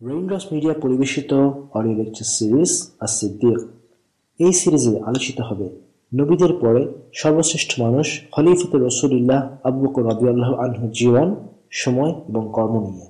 Raindrops Media পরিবেশিত audio lecture series আস-সিদ্দিক। এই সিরিজে আলোচিত হবে নবীদের পরে সর্বশ্রেষ্ঠ মানুষ খলিফাতুর রাসূলুল্লাহ আবু বকর রাদিয়াল্লাহু আনহুর জীবন, সময় এবং কর্ম নিয়ে।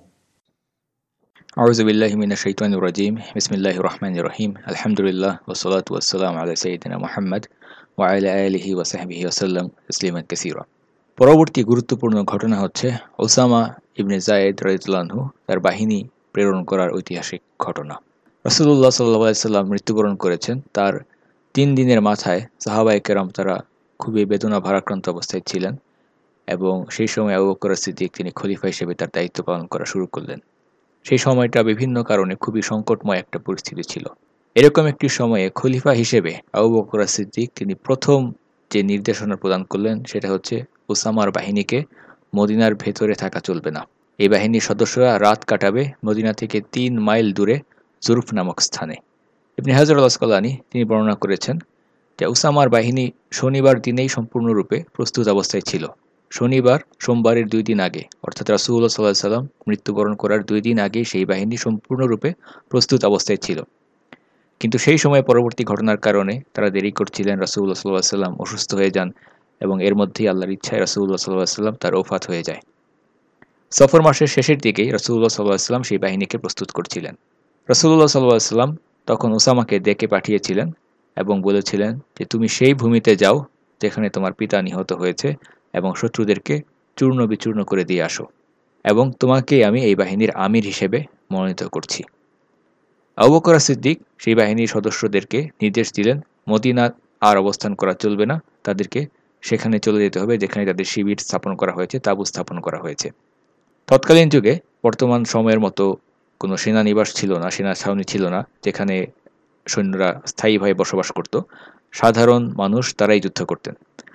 আউযু বিল্লাহি মিনাশ শাইতানির রাজিম। বিসমিল্লাহির রহমানির রহিম। আলহামদুলিল্লাহ ওয়াসসালাতু ওয়াসসালামু আলা সাইয়্যিদিনা মুহাম্মদ ওয়া আলা আলিহি ওয়া সাহবিহি ওয়াসাল্লাম তাসলিমান কাসীরা। পরবর্তী গুরুত্বপূর্ণ ঘটনা হচ্ছে উসামা ইবনে যায়েদ রাদিয়াল্লাহু আনহু তার বাহিনী প্রেরণ করার ঐতিহাসিক ঘটনা। রাসূলুল্লাহ সাল্লাল্লাহু আলাইহি সাল্লাম মৃত্যুবরণ করেছেন। তার ৩ দিনের মাথায় সাহাবায়ে কেরাম তারা খুবই বেদনা ভারাক্রান্ত অবস্থায় ছিলেন এবং সেই সময় আবু বকর সিদ্দিক তিনি খলিফা হিসেবে তার দায়িত্ব পালন করা শুরু করলেন। সেই সময়টা বিভিন্ন কারণে খুবই সংকটময় একটা পরিস্থিতি ছিল। এরকম একটি সময়ে খলিফা হিসেবে আবু বকর সিদ্দিক তিনি প্রথম যে নির্দেশনা প্রদান করলেন সেটা হচ্ছে উসামার বাহিনীকে মদিনার ভেতরে থাকা চলবে না। এই বাহিনীর সদস্যরা রাত কাটাবে মদিনা থেকে ৩ মাইল দূরে জুরফ নামক স্থানে। ইবনে হাজার আল আসকালানী তিনি বর্ণনা করেছেন যে উসামার বাহিনী শনিবার দিনেই সম্পূর্ণরূপে প্রস্তুত অবস্থায় ছিল। শনিবার সোমবারের ২ দিন আগে, অর্থাৎ রাসূলুল্লাহ সাল্লাল্লাহু আলাইহি সাল্লাম মৃত্যুবরণ করার ২ দিন আগেই সেই বাহিনী সম্পূর্ণরূপে প্রস্তুত অবস্থায় ছিল। কিন্তু সেই সময় পরবর্তী ঘটনার কারণে তারা দেরি করছিলেন। রাসূলুল্লাহ সাল্লাল্লাহু আলাইহি সাল্লাম অসুস্থ হয়ে যান এবং এর মধ্যেই আল্লাহর ইচ্ছায় রাসূলুল্লাহ সাল্লাল্লাহু আলাইহি সাল্লাম তার ওফাত হয়ে যায়। সফর মাসের শেষের দিকেই রাসূলুল্লাহ সাল্লাল্লাহু আলাইহি সাল্লাম সেই বাহিনীকে প্রস্তুত করছিলেন। রাসূলুল্লাহ সাল্লাল্লাহু আলাইহি সাল্লাম তখন উসামাকে ডেকে পাঠিয়েছিলেন এবং বলেছিলেন যে তুমি সেই ভূমিতে যাও যেখানে তোমার পিতা নিহত হয়েছে এবং শত্রুদেরকে চূর্ণ বিচূর্ণ করে দিয়ে আসো, এবং তোমাকেই আমি এই বাহিনীর আমির হিসেবে মনোনীত করছি। আবু বকর সিদ্দিক সেই বাহিনীর সদস্যদেরকে নির্দেশ দিলেন মদিনা আর অবস্থান করা চলবে না, তাদেরকে সেখানে চলে যেতে হবে যেখানে তাদের শিবির স্থাপন করা হয়েছে, তাঁবু স্থাপন করা হয়েছে। তৎকালীন যুগে বর্তমান সময়ের মতো কোনো সেনানিবাস ছিল না, সেনা ছাউনি ছিল না যেখানে সৈন্যরা স্থায়ীভাবে বসবাস করত। সাধারণ মানুষ তারাই যুদ্ধ করতেন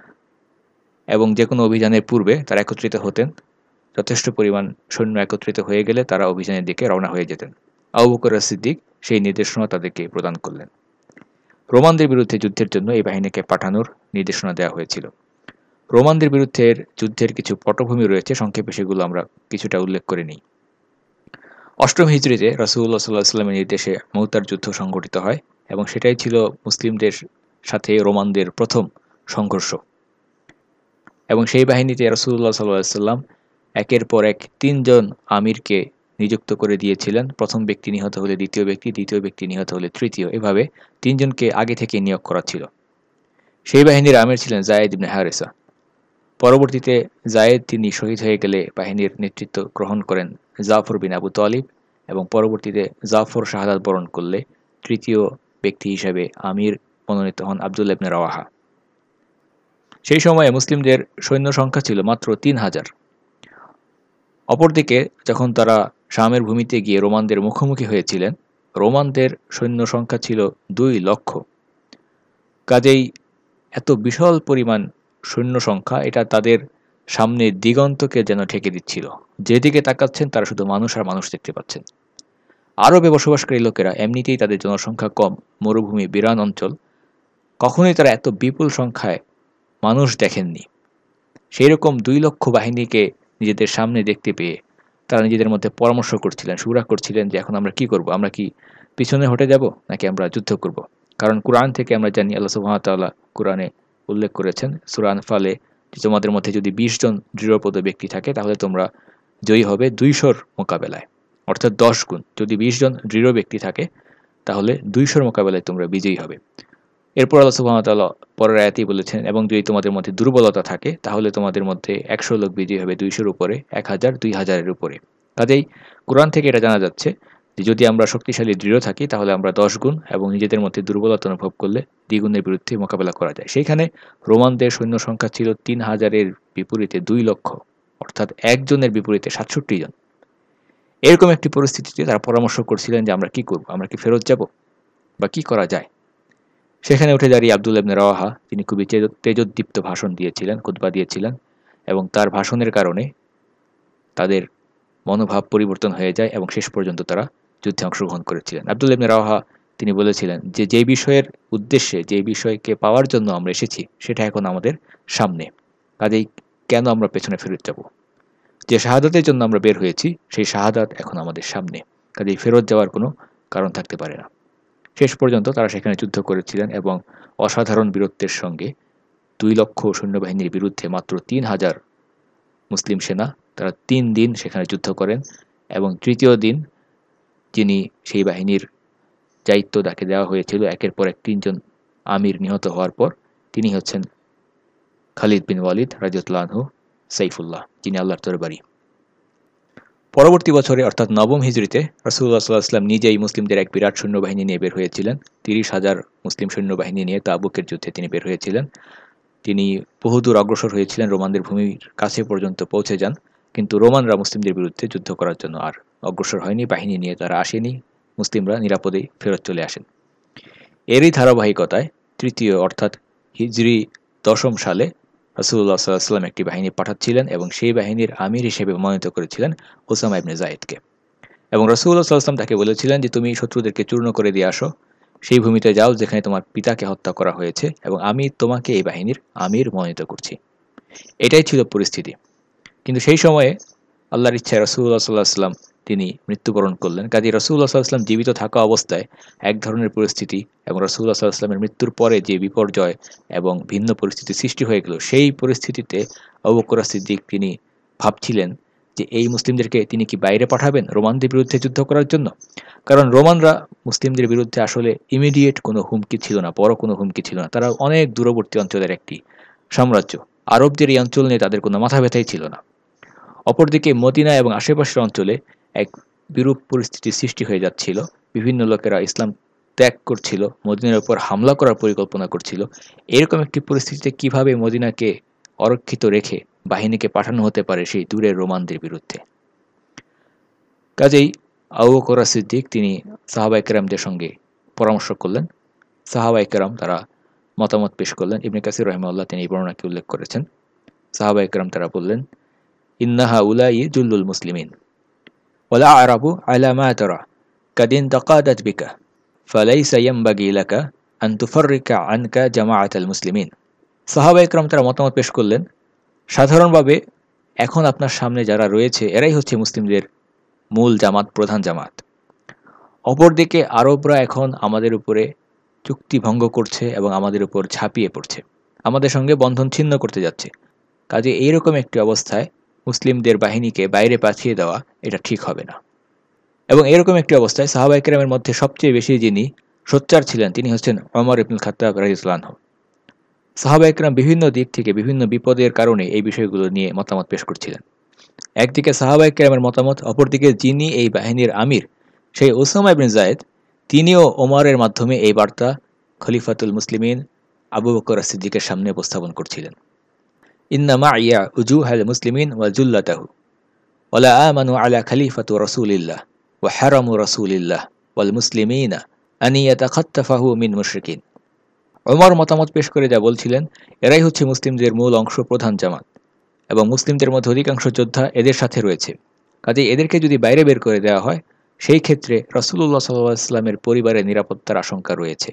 এবং যে কোনো অভিযানের পূর্বে তারা একত্রিত হতেন। যথেষ্ট পরিমাণ সৈন্য একত্রিত হয়ে গেলে তারা অভিযানের দিকে রওনা হয়ে যেতেন। আবু বকর সিদ্দিক সেই নির্দেশনা তাদেরকে প্রদান করলেন। রোমানদের বিরুদ্ধে যুদ্ধের জন্য এই বাহিনীকে পাঠানোর নির্দেশনা দেওয়া হয়েছিল। রোমানদের বিরুদ্ধে যুদ্ধের কিছু পটভূমি রয়েছে, সংক্ষেপে সেগুলো আমরা কিছুটা উল্লেখ করে নিই। অষ্টম হিজরিতে রাসূলুল্লাহ সাল্লাল্লাহু আলাইহি ওয়াসাল্লামের নির্দেশে মুতার যুদ্ধ সংঘটিত হয় এবং সেটাই ছিল মুসলিমদের সাথে রোমানদের প্রথম সংঘর্ষ। এবং সেই বাহিনীতে রাসূলুল্লাহ সাল্লাল্লাহু আলাইহি ওয়াসাল্লাম একের পর এক ৩ জন আমিরকে নিযুক্ত করে দিয়েছিলেন। প্রথম ব্যক্তি নিহত হলে দ্বিতীয় ব্যক্তি, দ্বিতীয় ব্যক্তি নিহত হলে তৃতীয়, এভাবে ৩ জনকে আগে থেকে নিয়োগ করা ছিল। সেই বাহিনীর আমির ছিলেন যায়েদ ইবনে হারেসা। পরবর্তীতে যায়েদ তিনি শহীদ হয়ে গেলে বাহিনীর নেতৃত্ব গ্রহণ করেন জাফর বিন আবু তালিব এবং পরবর্তীতে জাফর শাহাদাত বরণ করলে তৃতীয় ব্যক্তি হিসেবে আমির মনোনীত হন আবদুল্লাহ ইবনে রাওয়াহা। সেই সময়ে মুসলিমদের সৈন্য সংখ্যা ছিল মাত্র ৩,০০০। অপরদিকে যখন তারা শামের ভূমিতে গিয়ে রোমানদের মুখোমুখি হয়েছিলেন, রোমানদের সৈন্য সংখ্যা ছিল ২ লক্ষ। কাজেই এত বিশাল পরিমাণ সৈন্য সংখ্যা, এটা তাদের সামনে দিগন্তকে যেন ঢেকে দিচ্ছিল। যেদিকে তাকাচ্ছেন তারা শুধু মানুষ আর মানুষ দেখতে পাচ্ছেন। আরবে বসবাসকারী লোকেরা এমনিতেই তাদের জনসংখ্যা কম, মরুভূমি, বিরান অঞ্চল, কখনোই তারা এত বিপুল সংখ্যায় মানুষ দেখেননি। সেই রকম ২ লক্ষ বাহিনীকে নিজেদের সামনে দেখতে পেয়ে তারা নিজেদের মধ্যে পরামর্শ করছিলেন, শুরা করছিলেন যে এখন আমরা কি করব, আমরা কি পিছনে হটে যাব নাকি আমরা যুদ্ধ করব। কারণ কুরআন থেকে আমরা জানি, আল্লাহ সুবহানাহু ওয়া তাআলা কুরআনে উল্লেখ করেছেন সূরা আনফালে, যে তোমাদের মধ্যে যদি ২০ জন দৃঢ়পদ ব্যক্তি থাকে তাহলে তোমরা জয়ী হবে ২০০-র মোকাবেলায়, অর্থাৎ ১০ গুণ। যদি ২০ জন দৃঢ় ব্যক্তি থাকে তাহলে ২০০-র মোকাবেলায় তোমরা বিজয়ী হবে। এরপর আল্লাহ সুবহানাহু ওয়া তাআলা পরের আয়াতেই বলেছেন, এবং যদি তোমাদের মধ্যে দুর্বলতা থাকে তাহলে তোমাদের মধ্যে ১০০ লোক বিজয়ী হবে ২০০-র উপরে, ১০০০ ২০০০-এর উপরে। কাজেই কুরআন থেকে এটা জানা যাচ্ছে যে যদি আমরা শক্তিশালী দৃঢ় থাকি তাহলে আমরা ১০ গুণ, এবং নিজেদের মধ্যে দুর্বলতা অনুভব করলে দ্বিগুণের বিরুদ্ধে মোকাবেলা করা যায়। সেইখানে রোমানদের সৈন্য সংখ্যা ছিল ৩,০০০-এর বিপরীতে ২ লক্ষ, অর্থাৎ একজনের বিপরীতে ৬৭ জন। এরকম একটি পরিস্থিতিতে তারা পরামর্শ করছিলেন যে আমরা কি করব, আমরা কি ফেরত যাব বা কি করা যায়। সেখানে উঠে দাঁড়িয়ে আবদুল্লাহ ইবনে রাওয়াহা তিনি খুবই তেজোদ্দীপ্ত ভাষণ দিয়েছিলেন, খুতবা দিয়েছিলেন, এবং তার ভাষণের কারণে তাদের মনোভাব পরিবর্তন হয়ে যায় এবং শেষ পর্যন্ত তারা যুদ্ধে অংশগ্রহণ করেছিলেন। আবদুল্লাহ ইবনে রাওয়াহা তিনি বলেছিলেন যে যেই বিষয়ের উদ্দেশ্যে, যেই বিষয়কে পাওয়ার জন্য আমরা এসেছি সেটা এখন আমাদের সামনে, কাজেই কেন আমরা পেছনে ফেরত যাব। যে শাহাদাতের জন্য আমরা বের হয়েছি সেই শাহাদাত এখন আমাদের সামনে, কাজেই ফেরত যাওয়ার কোনো কারণ থাকতে পারে না। শেষ পর্যন্ত তারা সেখানে যুদ্ধ করেছিলেন এবং অসাধারণ বীরত্বের সঙ্গে 2 লক্ষ সৈন্যবাহিনীর বিরুদ্ধে মাত্র 3000 মুসলিম সেনা তারা 3 দিন সেখানে যুদ্ধ করেন এবং তৃতীয় দিন যিনি সেই বাহিনীর দায়িত্ব তাকে দেওয়া হয়েছিল একের পর এক 3 জন আমির নিহত হওয়ার পর তিনি হচ্ছেন খালিদ বিন ওয়ালিদ রাদিয়াল্লাহু আনহু সাইফুল্লাহ, যিনি আল্লাহর দরবারি। পরবর্তী বছরে অর্থাৎ নবম হিজরিতে রাসূলুল্লাহ সাল্লাল্লাহু আলাইহি ওয়াসাল্লাম নিজেই মুসলিমদের এক বিরাট সৈন্যবাহিনী নিয়ে বের হয়েছিলেন। 30,000 মুসলিম সৈন্যবাহিনী নিয়ে তাবুকের যুদ্ধে তিনি বের হয়েছিলেন। তিনি বহুদূর অগ্রসর হয়েছিলেন, রোমানদের ভূমির কাছে পর্যন্ত পৌঁছে যান, কিন্তু রোমানরা মুসলিমদের বিরুদ্ধে যুদ্ধ করার জন্য আর অগ্রসর হয়নি, বাহিনী নিয়ে তারা আসেনি, মুসলিমরা নিরাপদেই ফেরত চলে আসেন। এরই ধারাবাহিকতায় তৃতীয় অর্থাৎ হিজরি 10ম সালে রাসূলুল্লাহ সাল্লাল্লাহু আলাইহি ওয়াসাল্লাম একটি বাহিনী পাঠাচ্ছিলেন এবং সেই বাহিনীর আমির হিসেবে মনোনীত করেছিলেন উসামা ইবনে যায়েদকে। এবং রাসূলুল্লাহ সাল্লাল্লাহু আলাইহি ওয়াসাল্লাম তাকে বলেছিলেন যে তুমি শত্রুদেরকে চূর্ণ করে দিয়ে আসো, সেই ভূমিতে যাও যেখানে তোমার পিতাকে হত্যা করা হয়েছে, এবং আমি তোমাকে এই বাহিনীর আমির মনোনীত করছি। এটাই ছিল পরিস্থিতি। কিন্তু সেই সময়ে আল্লাহর ইচ্ছায় রাসূলুল্লাহ সাল্লাল্লাহু আলাইহি ওয়াসাল্লাম তিনি মৃত্যুবরণ করলেন। কাজেই রাসূলুল্লাহ সাল্লাল্লাহু আলাইহি ওয়াসাল্লাম জীবিত থাকা অবস্থায় এক ধরনের পরিস্থিতি এবং রাসূলুল্লাহ সাল্লাল্লাহু আলাইহি ওয়াসাল্লামের মৃত্যুর পরে যে বিপর্যয় এবং ভিন্ন পরিস্থিতি সৃষ্টি হয়ে গেল, সেই পরিস্থিতিতে আবু বকর সিদ্দিক তিনি ভাবছিলেন যে এই মুসলিমদেরকে তিনি কি বাইরে পাঠাবেন রোমানদের বিরুদ্ধে যুদ্ধ করার জন্য? কারণ রোমানরা মুসলিমদের বিরুদ্ধে আসলে ইমিডিয়েট কোনো হুমকি ছিল না, বড় কোনো হুমকি ছিল না। তারা অনেক দূরবর্তী অঞ্চলের একটি সাম্রাজ্য, আরবদের এই অঞ্চল নিয়ে তাদের কোনো মাথা ব্যথাই ছিল না। অপরদিকে মদিনা এবং আশেপাশের অঞ্চলে এক বিরূপ পরিস্থিতির সৃষ্টি হয়ে যাচ্ছিল। বিভিন্ন লোকেরা ইসলাম ত্যাগ করছিল, মদিনার উপর হামলা করার পরিকল্পনা করছিল। এরকম একটি পরিস্থিতিতে কিভাবে মদিনাকে অরক্ষিত রেখে বাহিনীকে পাঠানো হতে পারে সেই দূরের রোমানদের বিরুদ্ধে? কাজেই আবু বকর সিদ্দিক তিনি সাহাবায়ে কেরামদের সঙ্গে পরামর্শ করলেন। সাহাবায়ে কেরাম তারা মতামত পেশ করলেন। ইবনে কাসির রাহিমাহুল্লাহ তিনি এই বর্ণনাকে উল্লেখ করেছেন। সাহাবায়ে কেরাম তারা বললেন, ইন্না হাউলাই জুল্লুল মুসলিমিন ওয়ালা আরাবু আলা মা তারা কাদিন তাকাদাত বিকা ফালাইসা ইয়ামবাগি লাকা আন তুফাররিকা আনকা জামাআতাল মুসলিমিন। সাহাবায়ে কেরাম তারা মতামত পেশ করলেন, সাধারণভাবে এখন আপনার সামনে যারা রয়েছে এরাই হচ্ছে মুসলিমদের মূল জামাত, প্রধান জামাত। অপরদিকে আরবরা এখন আমাদের উপরে চুক্তি ভঙ্গ করছে এবং আমাদের উপর ঝাঁপিয়ে পড়ছে, আমাদের সঙ্গে বন্ধন ছিন্ন করতে যাচ্ছে। কাজে এইরকম একটি অবস্থায় মুসলিমদের বাহিনীকে বাইরে পাঠিয়ে দেওয়া এটা ঠিক হবে না। এবং এরকম একটি অবস্থায় সাহাবায়ে কেরামের মধ্যে সবচেয়ে বেশি যিনি সোচ্চার ছিলেন তিনি হচ্ছেন ওমর ইবনুল খাত্তাব রাদিয়াল্লাহু আনহু। সাহাবায়ে কেরাম বিভিন্ন দিক থেকে বিভিন্ন বিপদের কারণে এই বিষয়গুলো নিয়ে মতামত পেশ করছিলেন। একদিকে সাহাবায়ে কেরামের মতামত, অপরদিকে যিনি এই বাহিনীর আমির সেই উসামা ইবনে যায়েদ তিনিও ওমরের মাধ্যমে এই বার্তা খলিফাতুল মুসলিমিন আবু বকর সিদ্দিকের সামনে উপস্থাপন করছিলেন। ইন্না মাইয়া উজুহাল মুসলিমিন ওয়া জুল্লাতাহু ওয়ালা আমানু আলা খলিফাতু রাসূলিল্লাহ ওয়া হারামু রাসূলিল্লাহ ওয়াল মুসলিমিনা আন ইয়াতাখাত্তাফাহু মিন মুশরিকিন। ওমর মতামত পেশ করে যা বলছিলেন, এরাই হচ্ছে মুসলিমদের মূল অংশ, প্রধান জামাত, এবং মুসলিমদের মধ্যে অধিকাংশ যোদ্ধা এদের সাথে রয়েছে। কাজেই এদেরকে যদি বাইরে বের করে দেওয়া হয় সেই ক্ষেত্রে রাসূলুল্লাহ সাল্লাল্লাহু আলাইহি ওয়াসাল্লামের পরিবারের নিরাপত্তার আশঙ্কা রয়েছে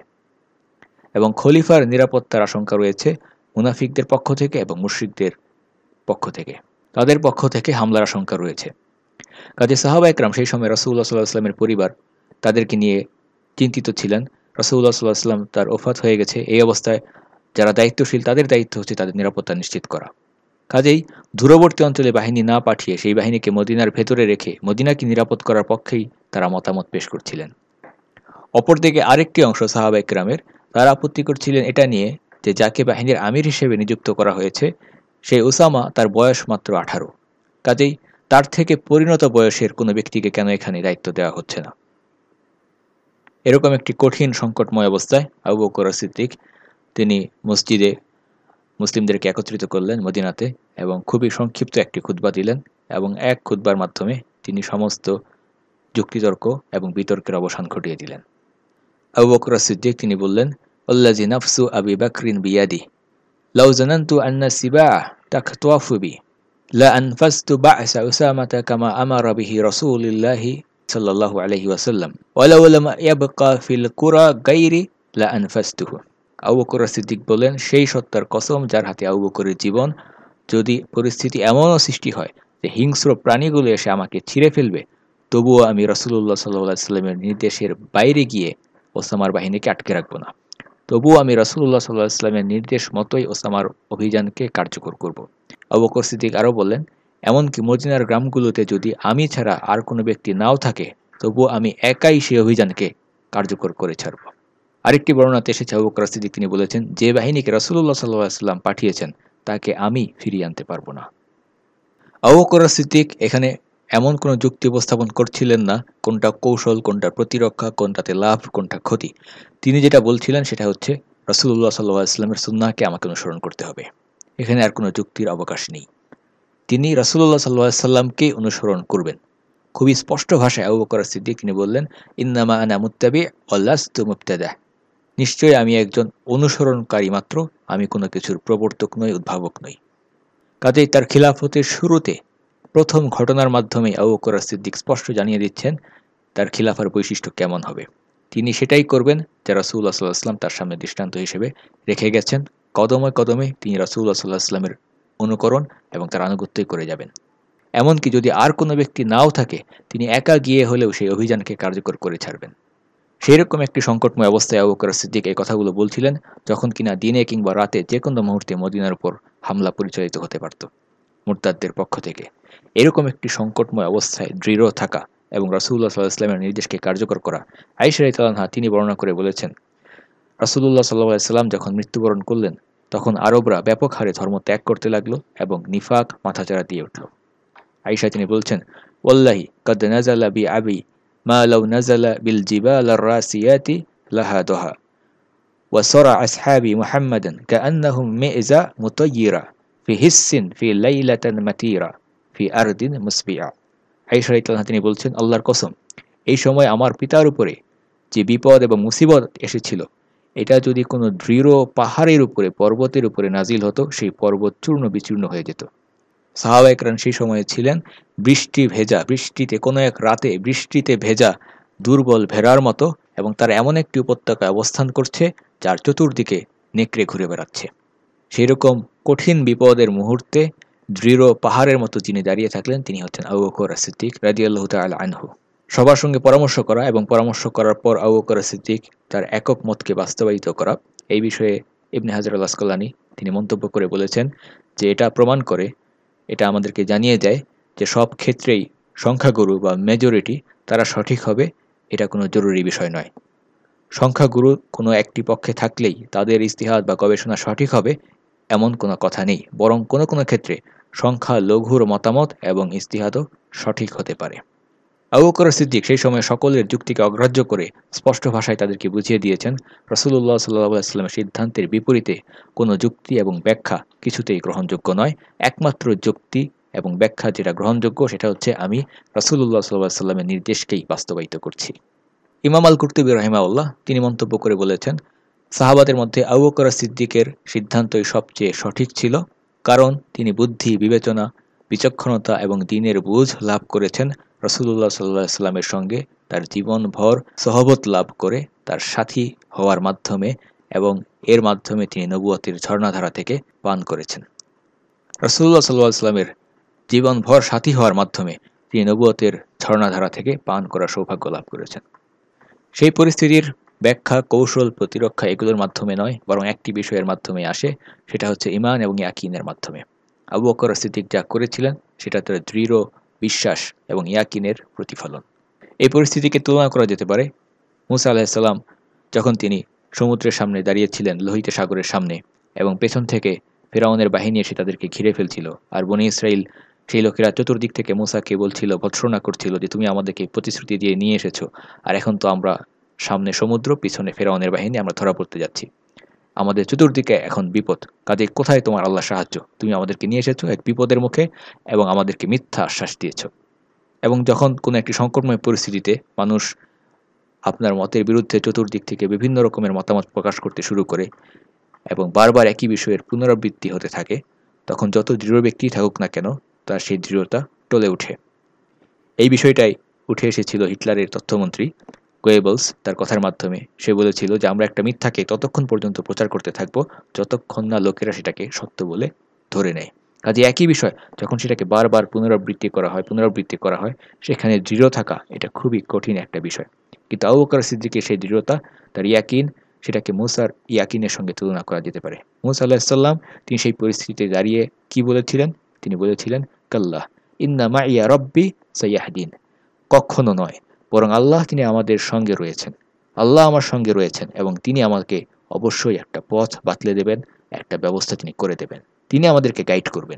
এবং খলিফার নিরাপত্তার আশঙ্কা রয়েছে মুনাফিকদের পক্ষ থেকে এবং মুশরিকদের পক্ষ থেকে, তাদের পক্ষ থেকে হামলার আশঙ্কা রয়েছে। কাজে সাহাবায়ে কেরাম সেই সময় রাসূলুল্লাহ সাল্লাল্লাহু আলাইহি ওয়াসাল্লামের পরিবার তাদেরকে নিয়ে চিন্তিত ছিলেন। রাসূলুল্লাহ সাল্লাল্লাহু আলাইহি ওয়াসাল্লাম তার ওফাত হয়ে গেছে, এই অবস্থায় যারা দায়িত্বশীল তাদের দায়িত্ব হচ্ছে তাদের নিরাপত্তা নিশ্চিত করা। কাজেই দূরবর্তী অঞ্চলে বাহিনী না পাঠিয়ে সেই বাহিনীকে মদিনার ভেতরে রেখে মদিনাকে নিরাপদ করার পক্ষেই তারা মতামত পেশ করছিলেন। অপরদিকে আরেকটি অংশ সাহাবায়ে কেরামের তারা আপত্তি করছিলেন এটা নিয়ে যে যাকে বাহিনীর আমির হিসেবে নিযুক্ত করা হয়েছে সেই উসামা, তার বয়স মাত্র 18। কাজেই তার থেকে পরিণত বয়সের কোনো ব্যক্তিকে কেন এখানে দায়িত্ব দেওয়া হচ্ছে না? এরকম একটি কঠিন সংকটময় অবস্থায় আবু বকর সিদ্দিক তিনি মসজিদে মুসলিমদেরকে একত্রিত করলেন মদিনাতে এবং খুবই সংক্ষিপ্ত একটি খুতবা দিলেন এবং এক খুতবার মাধ্যমে তিনি সমস্ত যুক্তিতর্ক এবং বিতর্কের অবসান ঘটিয়ে দিলেন। আবু বকর সিদ্দিক তিনি বললেন, আল্লাযী নাফসু আবি বকরিন বিয়াদি লাউ জানানতু আন্না সিবাহ তাখতাফু বি লা আনফাসতু বা'সা উসামাতা কামা আমারা বিহি রাসূলুল্লাহি সাল্লাল্লাহু আলাইহি ওয়াসাল্লাম ওয়ালাউ লাম ইয়াবকা ফিল কুরা গায়রি লা আনফাসতুহু। আবু বকর সিদ্দিক বলেন, সেই সত্তার কসম যার হাতে আবু বকরের জীবন, যদি পরিস্থিতি এমনও সৃষ্টি হয় যে হিংস্র প্রাণীগুলো এসে আমাকে ছিঁড়ে ফেলবে, তবুও আমি রাসূলুল্লাহ সাল্লাল্লাহু আলাইহি ওয়াসাল্লামের নির্দেশের বাইরে গিয়ে ওসামার বাহিনীকে আটকে রাখব না। তবুও আমি রাসূলুল্লাহ সাল্লাল্লাহু আলাইহি ওয়াসাল্লামের নির্দেশ মতোই ওসামার অভিযানকে কার্যকর করব। আবু বকর সিদ্দিক আরও বললেন, এমনকি মদিনার গ্রামগুলোতে যদি আমি ছাড়া আর কোনো ব্যক্তি নাও থাকে, তবুও আমি একাই সেই অভিযানকে কার্যকর করে ছাড়ব। আরেকটি বর্ণনাতে এসেছে আবু বকর সিদ্দিক তিনি বলেছেন, যে বাহিনীকে রাসূলুল্লাহ সাল্লাল্লাহু আলাইহি ওয়াসাল্লাম পাঠিয়েছেন তাকে আমি ফিরিয়ে আনতে পারবো না। আবু বকর সিদ্দিক এখানে এমন কোনো যুক্তি উপস্থাপন করছিলেন না কোনটা কৌশল, কোনটা প্রতিরক্ষা, কোনটাতে লাভ, কোনটা ক্ষতি। তিনি যেটা বলছিলেন সেটা হচ্ছে রাসূলুল্লাহ সাল্লাল্লাহু আলাইহি ওয়াসাল্লামের সুন্নাহকে আমাকে অনুসরণ করতে হবে। এখানে আর কোনো যুক্তির অবকাশ নেই। তিনি রাসূলুল্লাহ সাল্লাল্লাহু আলাইহি ওয়াসাল্লামকেই অনুসরণ করবেন। খুবই স্পষ্ট ভাষায় আবু বকর সিদ্দিক তিনি বললেন, ইন্নামা আনা মুত্তাবি' ওয়া লাস্তু মুবতাদি'। নিশ্চয়ই আমি একজন অনুসরণকারী মাত্র, আমি কোনো কিছুর প্রবর্তক নই, উদ্ভাবক নই। কাজেই তার খিলাফতের শুরুতে প্রথম ঘটনার মাধ্যমে আবু বকর সিদ্দিক স্পষ্ট জানিয়ে দিচ্ছেন তার খিলাফার বৈশিষ্ট্য কেমন হবে। তিনি সেটাই করবেন যা রাসূলুল্লাহ সাল্লাল্লাহু আলাইহি ওয়াসাল্লাম তার সামনে দৃষ্টান্ত হিসেবে রেখে গেছেন। কদমে কদমে তিনি রাসূলুল্লাহ সাল্লাল্লাহু আলাইহি ওয়াসাল্লামের অনুকরণ এবং তার আনুগত্যই করে যাবেন। এমনকি যদি আর কোনো ব্যক্তি নাও থাকে, তিনি একা গিয়ে হলেও সেই অভিযানকে কার্যকর করে ছাড়বেন। সেই রকম একটি সংকটময় অবস্থায় আবু বকর সিদ্দিক এই কথাগুলো বলছিলেন, যখন কিনা দিনে কিংবা রাতে যে কোনো মুহূর্তে মদিনার উপর হামলা পরিচালিত হতে পারত মুরতাদদের পক্ষ থেকে। এরকম একটি সংকটময় অবস্থায় দৃঢ় থাকা এবং রাসূলুল্লাহ সাল্লাল্লাহু আলাইহি ওয়াসাল্লামের নির্দেশকে কার্যকর করা। আয়েশা রাদিয়াল্লাহু আনহা তিনি বর্ণনা করে বলেছেন, রাসূলুল্লাহ সাল্লাল্লাহু আলাইহি ওয়াসাল্লাম যখন মৃত্যুবরণ করলেন, তখন আরবরা ব্যাপক হারে ধর্ম ত্যাগ করতে লাগলো এবং নিফাক মাথাচাড়া দিয়ে উঠল। আয়েশা তিনি বলছেন, ওয়াল্লাহি কাদ নাযালা বি আবি মা লাউ নাযালা বিল জিবাল আর রাসিয়াতি লাহাদাহা ওয়া সারা আসহাবি মুহাম্মাদান কাআন্নাহুম মি'জা মুতায়্যিরা ফি হিসসিন ফি লাইলাতান মাতিরা ফি আরদিন মুসবিআ। আয়েশা রাদিয়াল্লাহু আনহা তিনি বলছেন, আল্লাহর কসম, এই সময় আমার পিতার উপরে যে বিপদ এবং মুসিবত এসেছিল, এটা যদি কোনো দৃঢ় পাহাড়ের উপরে, পর্বতের উপরে নাজিল হতো, সেই পর্বত চূর্ণ বিচূর্ণ হয়ে যেত। সাহাবায়ে কেরাম সেই সময়ে ছিলেন বৃষ্টি ভেজা, বৃষ্টিতে কোনো এক রাতে বৃষ্টিতে ভেজা দুর্বল ভেড়ার মতো, এবং তারা এমন একটি উপত্যকায় অবস্থান করছে যার চতুর্দিকে নেকড়ে ঘুরে বেড়াচ্ছে। সেই রকম কঠিন বিপদের মুহূর্তে দৃঢ় পাহাড়ের মতো যিনি দাঁড়িয়ে থাকলেন, তিনি হচ্ছেন আবু বকর সিদ্দিক রাদিয়াল্লাহু তাআলা আনহু। সবার সঙ্গে পরামর্শ করা এবং পরামর্শ করার পর আবু বকর সিদ্দিক তার একক মতকে বাস্তবায়িত করা, এই বিষয়ে ইবনে হাজার আল আসকালানী তিনি মন্তব্য করে বলেছেন যে এটা প্রমাণ করে, এটা আমাদেরকে জানিয়ে দেয় যে সব ক্ষেত্রেই সংখ্যাগুরু বা মেজরিটি তারা সঠিক হবে, এটা কোনো জরুরি বিষয় নয়। সংখ্যাগুরু কোনো একটি পক্ষে থাকলেই তাদের ইজতিহাদ বা গবেষণা সঠিক হবে এমন কোনো কথা নেই, বরং কোনো কোনো ক্ষেত্রে সংখ্যা লঘুর মতামত এবং ইজতিহাদও সঠিক হতে পারে। আবু বকর সিদ্দিক সেই সময় সকলের যুক্তিকে অগ্রাহ্য করে স্পষ্ট ভাষায় তাদেরকে বুঝিয়ে দিয়েছেন, রাসূলুল্লাহ সাল্লাল্লাহু আলাইহি ওয়াসাল্লামের সিদ্ধান্তের বিপরীতে কোনো যুক্তি এবং ব্যাখ্যা কিছুতেই গ্রহণযোগ্য নয়। একমাত্র যুক্তি এবং ব্যাখ্যা যেটা গ্রহণযোগ্য সেটা হচ্ছে আমি রাসূলুল্লাহ সাল্লাল্লাহু আলাইহি ওয়াসাল্লামের নির্দেশকেই বাস্তবায়িত করছি। ইমাম আল কুরতুবী রাহিমাহুল্লাহ তিনি মন্তব্য করে বলেছেন, সাহাবাদের মধ্যে আবু বকর সিদ্দিকের সিদ্ধান্তই সবচেয়ে সঠিক ছিল, কারণ তিনি বুদ্ধি, বিবেচনা, বিচক্ষণতা এবং দ্বীনের বুঝ লাভ করেছেন রাসূলুল্লাহ সাল্লাল্লাহু আলাইহি ওয়াসাল্লামের সঙ্গে তার জীবনভর সহবত লাভ করে তার সাথী হওয়ার মাধ্যমে, এবং এর মাধ্যমে তিনি নবুয়তের ঝর্ণাধারা থেকে পান করেছেন। রাসূলুল্লাহ সাল্লাল্লাহু আলাইহি ওয়াসাল্লামের জীবনভর সাথী হওয়ার মাধ্যমে তিনি নবুয়তের ঝর্ণাধারা থেকে পান করার সৌভাগ্য লাভ করেছেন। সেই পরিস্থিতির ব্যাখ্যা, কৌশল, প্রতিরক্ষা এগুলোর মাধ্যমে নয়, বরং একটি বিষয়ের মাধ্যমে আসে, সেটা হচ্ছে ঈমান এবং ইয়াকিনের মাধ্যমে। আবু বকর সিদ্দিক যা করেছিলেন সেটা তার দৃঢ় বিশ্বাস এবং ইয়াকিনের প্রতিফলন। এই পরিস্থিতিকে তুলনা করা যেতে পারে মূসা আলাইহিস সালাম যখন তিনি সমুদ্রের সামনে দাঁড়িয়েছিলেন, লোহিত সাগরের সামনে, এবং পেছন থেকে ফিরআউনের বাহিনী এসে তাদেরকে ঘিরে ফেলছিল, আর বনী ইসরাইল সেই লোকেরা চতুর্দিক থেকে মূসাকে বলছিল, ভৎসনা করছিল যে তুমি আমাদেরকে প্রতিশ্রুতি দিয়ে নিয়ে এসেছো, আর এখন তো আমরা সামনে সমুদ্র, পিছনে ফিরআউনের বাহিনী, আমরা ধরা পড়তে যাচ্ছি, আমাদের চতুর্দিকে এখন বিপদ, কাজে কোথায় তোমার আল্লাহ সাহায্য? তুমি আমাদেরকে নিয়ে এসেছো এক বিপদের মুখে এবং আমাদেরকে মিথ্যা আশ্বাস দিয়েছ। এবং যখন কোনো একটি সংকটময় পরিস্থিতিতে মানুষ আপনার মতের বিরুদ্ধে চতুর্দিক থেকে বিভিন্ন রকমের মতামত প্রকাশ করতে শুরু করে এবং বারবার একই বিষয়ের পুনরাবৃত্তি হতে থাকে, তখন যত দৃঢ় ব্যক্তি থাকুক না কেন তার সেই দৃঢ়তা টলে ওঠে। এই বিষয়টাই উঠে এসেছিল হিটলারের তথ্যমন্ত্রী গোয়েবলস তার কথার মাধ্যমে। সে বলেছিল যে আমরা একটা মিথ্যাকে ততক্ষণ পর্যন্ত প্রচার করতে থাকব যতক্ষণ না লোকেরা সেটাকে সত্য বলে ধরে নেয়। কাজে একই বিষয় যখন সেটাকে বারবার পুনরাবৃত্তি করা হয় সেখানে দৃঢ় থাকা এটা খুবই কঠিন একটা বিষয়। কিন্তু আবু বকর সিদ্দিকের সেই দৃঢ়তা, তার ইয়াকিন, সেটাকে মুসার ইয়াকিনের সঙ্গে তুলনা করা যেতে পারে। মুসা আলাইহিস সালাম তিনি সেই পরিস্থিতিতে দাঁড়িয়ে কি বলেছিলেন? তিনি বলেছিলেন, কাল্লাহ ইন্না মাইয়া রব্বি সাইয়াহদিন। কখনো নয়, বরং আল্লাহ তিনি আমাদের সঙ্গে রয়েছেন। আল্লাহ আমার সঙ্গে রয়েছেন এবং তিনি আমাকে অবশ্যই একটা পথ বাতলে দেবেন, একটা ব্যবস্থা তিনি করে দেবেন, তিনি আমাদেরকে গাইড করবেন।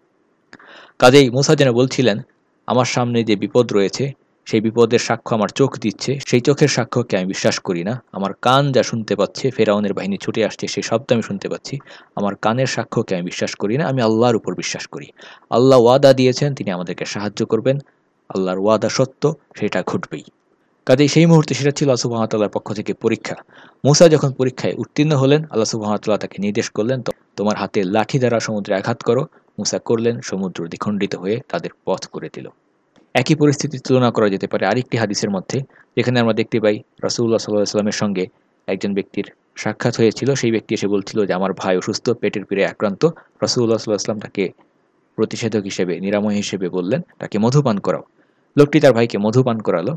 কাজেই মুসা যেন বলছিলেন, আমার সামনে যে বিপদ রয়েছে সেই বিপদের সাক্ষ্য আমার চোখ দিচ্ছে, সেই চোখের সাক্ষ্যকে আমি বিশ্বাস করি না। আমার কান যা শুনতে পাচ্ছে, ফেরাউনের বাহিনী ছুটে আসছে সেই শব্দ আমি শুনতে পাচ্ছি, আমার কানের সাক্ষ্যকে আমি বিশ্বাস করি না, আমি আল্লাহর উপর বিশ্বাস করি। আল্লাহ ওয়াদা দিয়েছেন তিনি আমাদেরকে সাহায্য করবেন, আল্লাহর ওয়াদা সত্য, সেটা ঘটবেই। কাজেই সেই মুহূর্তে সেটা ছিল আল্লাহ সুবহানাহু ওয়া তাআলার পক্ষ থেকে পরীক্ষা। মুসা যখন পরীক্ষায় উত্তীর্ণ হলেন, আল্লাহ সুবহানাহু ওয়া তাআলা তাকে নির্দেশ করলেন, তোমার হাতে লাঠি দ্বারা সমুদ্রে আঘাত করো। মুসা করলেন, সমুদ্র দ্বিখণ্ডিত হয়ে তাদের পথ করে দিল। একই পরিস্থিতির তুলনা করা যেতে পারে আরেকটি হাদিসের মধ্যে, যেখানে আমরা দেখতে পাই রাসূলুল্লাহ সাল্লাল্লাহু আলাইহি ওয়াসাল্লামের সঙ্গে একজন ব্যক্তির সাক্ষাৎ হয়েছিল। সেই ব্যক্তি এসে বলছিল যে আমার ভাই অসুস্থ, পেটের পীড়ায় আক্রান্ত। রাসূলুল্লাহ সাল্লাল্লাহু আলাইহি ওয়াসাল্লাম তাকে প্রতিষেধক হিসেবে, নিরাময় হিসেবে বললেন তাকে মধুপান করাও। লোকটি তার ভাইকে মধুপান করালো।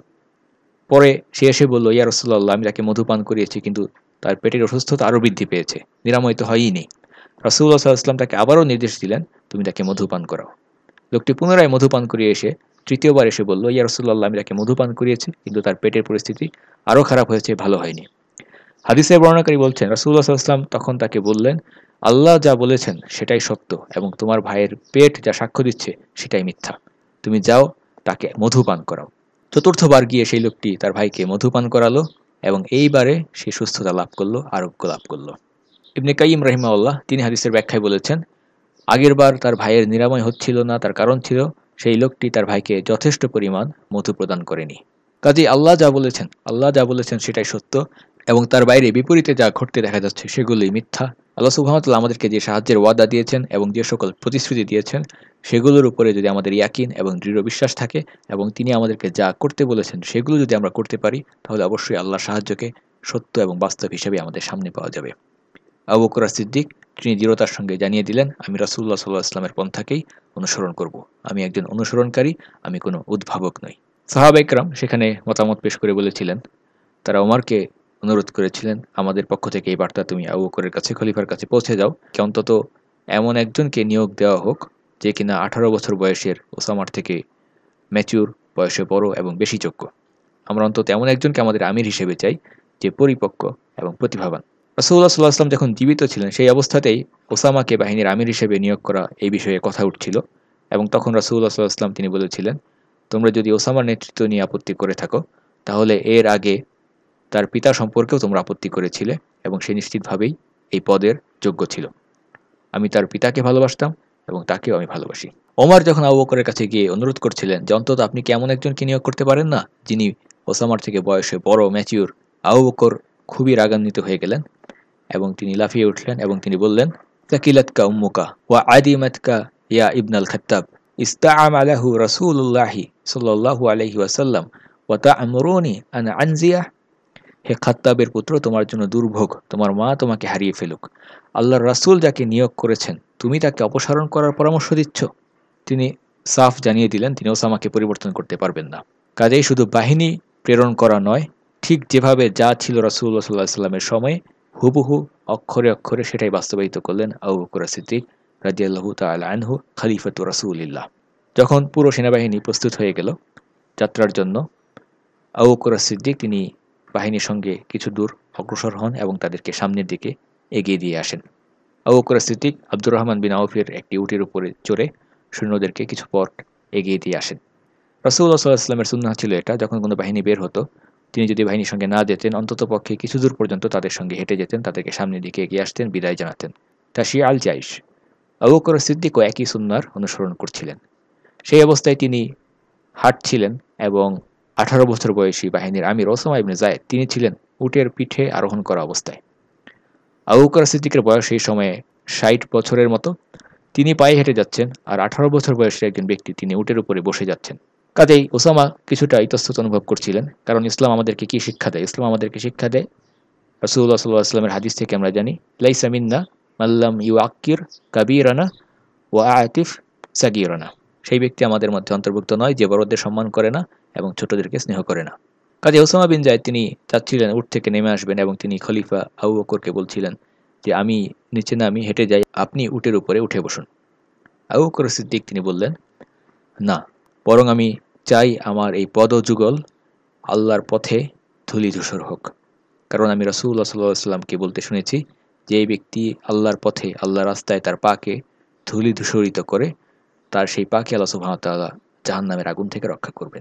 পরে সে এসে বলল, ইয়া রাসূলুল্লাহ, আমি তাকে মধুপান করিয়েছি কিন্তু তার পেটের অসুস্থতা আরও বৃদ্ধি পেয়েছে, নিরাময় তো হয়ই নি। রাসূলুল্লাহ সাল্লাল্লাহু আলাইহি ওয়াসাল্লাম তাকে আবারও নির্দেশ দিলেন, তুমি তাকে মধুপান করাও। লোকটি পুনরায় মধুপান করিয়ে এসে তৃতীয়বার এসে বলল, ইয়া রাসূলুল্লাহ, আমি তাকে মধুপান করিয়েছি কিন্তু তার পেটের পরিস্থিতি আরও খারাপ হয়েছে, ভালো হয়নি। হাদিসের বর্ণনাকারী বলছেন, রাসূলুল্লাহ সাল্লাল্লাহু আলাইহি ওয়াসাল্লাম তখন তাকে বললেন, আল্লাহ যা বলেছেন সেটাই সত্য এবং তোমার ভাইয়ের পেট যা সাক্ষ্য দিচ্ছে সেটাই মিথ্যা। তুমি যাও, তাকে মধুপান করাও। চতুর্থবার গিয়ে সেই লোকটি তার ভাইকে মধুপান করালো এবং এইবারে সে সুস্থতা লাভ করলো, আরোগ্য লাভ করলো। ইবনে কাইয়িম রাহিমাহুল্লাহ তিনি হাদিসের ব্যাখ্যায় বলেছেন, আগেরবার তার ভাইয়ের নিরাময় হচ্ছিল না, তার কারণ ছিল সেই লোকটি তার ভাইকে যথেষ্ট পরিমাণ মধু প্রদান করেনি। কাজেই আল্লাহ যা বলেছেন সেটাই সত্য এবং তার বাইরে বিপরীতে যা ঘটতে দেখা যাচ্ছে সেগুলোই মিথ্যা। আল্লাহ সুবহানাহু ওয়া তাআলা আমাদেরকে যে সাহায্যের ওয়াদা দিয়েছেন এবং যে সকল প্রতিশ্রুতি দিয়েছেন সেগুলোর উপরে যদি আমাদের ইয়াকিন এবং দৃঢ় বিশ্বাস থাকে এবং তিনি আমাদেরকে যা করতে বলেছেন সেগুলো যদি আমরা করতে পারি, তাহলে অবশ্যই আল্লাহর সাহায্যকে সত্য এবং বাস্তব হিসেবে আমাদের সামনে পাওয়া যাবে। আবু বকর সিদ্দিক তিনি দৃঢ়তার সঙ্গে জানিয়ে দিলেন, আমি রাসূলুল্লাহ সাল্লাল্লাহু আলাইহি ওয়াসাল্লামের পন্থাকেই অনুসরণ করব, আমি একজন অনুসরণকারী, আমি কোনো উদ্ভাবক নই। সাহাবা ইকরাম সেখানে মতামত পেশ করে বলেছিলেন, তারা ওমরকে অনুরোধ করেছিলেন, আমাদের পক্ষ থেকে এই বার্তা তুমি আবু বকরের কাছে, খলিফার কাছে পৌঁছে দাও, অন্তত এমন একজনকে নিয়োগ দেওয়া হোক যে কিনা 18 বছর বয়সের ওসামার থেকে ম্যাচিউর, বয়সে বড় এবং বেশি যোগ্য। আমরা অন্তত এমন একজনকে আমাদের আমির হিসেবে চাই যে পরিপক্ক এবং প্রতিভাবান। রাসূলুল্লাহ সাল্লাল্লাহু আলাইহি ওয়াসাল্লাম যখন জীবিত ছিলেন সেই অবস্থাতেই ওসামাকে বাহিনীর আমির হিসেবে নিয়োগ করা এই বিষয়ে কথা উঠছিল এবং তখন রাসূলুল্লাহ সাল্লাল্লাহু আলাইহি ওয়াসাল্লাম তিনি বলেছিলেন, তোমরা যদি ওসামার নেতৃত্ব নিয়ে আপত্তি করে থাকো তাহলে এর আগে তার পিতা সম্পর্কেও তোমরা আপত্তি করেছিলে এবং সে নিশ্চিতভাবেই এই পদের যোগ্য ছিল। আমি তার পিতাকে ভালোবাসতাম এবং তাকেও আমি ভালোবাসি। ওমর যখন আবু বকরের কাছে গিয়ে অনুরোধ করছিলেন যে অন্তত আপনি কি এমন একজনকে নিয়োগ করতে পারেন না যিনি ওসামার থেকে বয়সে বড়, ম্যাচিউর, আবু বকর খুবই রাগান্বিত হয়ে গেলেন এবং তিনি লাফিয়ে উঠলেন এবং তিনি বললেন, তাকিলাতকা উম্মুকা ওয়া আদিমাতকা ইয়া ইবনাল খাত্তাব ইস্তাআমালাহু রাসূলুল্লাহি সাল্লাল্লাহু আলাইহি ওয়াসাল্লাম ওয়া তা'মুরুনি আন আনজিয়া। হে খাত্তাবের পুত্র, তোমার জন্য দুর্ভোগ, তোমার মা তোমাকে হারিয়ে ফেলুক। আল্লাহর রাসূল যাকে নিয়োগ করেছেন তুমি তাকে অপসারণ করার পরামর্শ দিচ্ছ। তিনি সাফ জানিয়ে দিলেন তিনি ওসামাকে পরিবর্তন করতে পারবেন না। কাজেই শুধু বাহিনী প্রেরণ করা নয়, ঠিক যেভাবে যা ছিল রাসূলুল্লাহ সাল্লাল্লাহু আলাইহি ওয়াসাল্লামের সময়ে হুবহু অক্ষরে অক্ষরে সেটাই বাস্তবায়িত করলেন আবু বকর সিদ্দিক রাদিয়াল্লাহু তাআলা আনহু, খলিফাতু রাসূলিল্লাহ। যখন পুরো সেনাবাহিনী প্রস্তুত হয়ে গেল যাত্রার জন্য, আবু বকর সিদ্দিক তিনি বাহিনীর সঙ্গে কিছু দূর অগ্রসর হন এবং তাদেরকে সামনের দিকে এগিয়ে দিয়ে আসেন। আবু বকর সিদ্দিক আব্দুর রহমান বিন আউফের একটি উটের উপরে চড়ে সৈন্যদেরকে কিছু পথ এগিয়ে দিয়ে আসেন। রাসূলুল্লাহ সাল্লাল্লাহু আলাইহি ওয়াসাল্লামের সুন্নাহ ছিল এটা, যখন কোনো বাহিনী বের হতো তিনি যদি বাহিনীর সঙ্গে না যেতেন অন্তত পক্ষে কিছু দূর পর্যন্ত তাদের সঙ্গে হেঁটে যেতেন, তাদেরকে সামনের দিকে এগিয়ে আসতেন, বিদায় জানাতেন। তাশিয়া আল জাইশ। আবু বকর সিদ্দিকও একই সুন্নাহর অনুসরণ করছিলেন। সেই অবস্থায় তিনি হাঁটছিলেন এবং 18 বছর বয়সী বাহিনীর আমির ওসামা ইবনে যায়েদ তিনি ছিলেন উটের পিঠে আরোহণ করা অবস্থায়। আবু বকর সিদ্দিকের বয়স সেই সময়ে 60 বছরের মতো। তিনি পায়ে হেঁটে যাচ্ছেন আর 18 বছর বয়সের একজন ব্যক্তি তিনি উটের উপরে বসে যাচ্ছেন। কাজেই ওসামা কিছুটা ইতস্তত অনুভব করছিলেন, কারণ ইসলাম আমাদেরকে কি শিক্ষা দেয়? ইসলাম আমাদেরকে শিক্ষা দেয়, রাসূলুল্লাহ সাল্লাল্লাহু আলাইহি ওয়াসাল্লামের হাদিস থেকে আমরা জানি, লাইসা মিন্না মাল্লাম ইউআক্কির কাবীরানা ওয়া আতিফ সাগীরানা, সেই ব্যক্তি আমাদের মধ্যে অন্তর্ভুক্ত নয় যে বড়দের সম্মান করে না এবং ছোটদেরকে স্নেহ করে না। কাজে ওসামা বিন যায়েদ তিনি চাচ্ছিলেন উট থেকে নেমে আসবেন এবং তিনি খলিফা আবু বকরকে বলছিলেন যে আমি নিচে নামি হেঁটে যাই, আপনি উটের উপরে উঠে বসুন। আবু বকর সিদ্দিক তিনি বললেন, না, বরং আমি চাই আমার এই পদযুগল আল্লাহর পথে ধূলিধূসর হোক, কারণ আমি রাসূলুল্লাহ সাল্লাল্লাহু আলাইহি ওয়াসাল্লামকে বলতে শুনেছি যে এই ব্যক্তি আল্লাহর পথে আল্লাহর রাস্তায় তার পাকে ধূলিধূসরিত করে তার সেই পাকে আল্লাহ সুবহানাহু ওয়া তাআলা জাহান্নামের আগুন থেকে রক্ষা করবেন।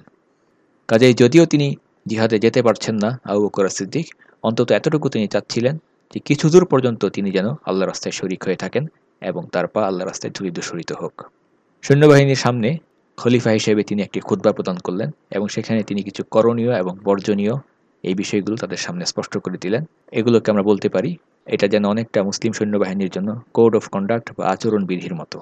কাজেই যদিও তিনি জিহাদে যেতে পারছেন না আবু বকর সিদ্দিক, অন্তত এতটুকু তিনি চাচ্ছিলেন যে কিছু দূর পর্যন্ত তিনি যেন আল্লাহর রাস্তায় শরীক হয়ে থাকেন এবং তার পা আল্লাহর রাস্তায় ধূলিধূসরিত হোক। সৈন্যবাহিনীর সামনে খলিফা হিসেবে তিনি একটি খুতবা প্রদান করলেন এবং সেখানে তিনি কিছু করণীয় এবং বর্জনীয় এই বিষয়গুলো তাদের সামনে স্পষ্ট করে দিলেন। এগুলোকে আমরা বলতে পারি এটা যেন অনেকটা মুসলিম সৈন্যবাহিনীর জন্য কোড অফ কন্ডাক্ট বা আচরণ বিধির মতো।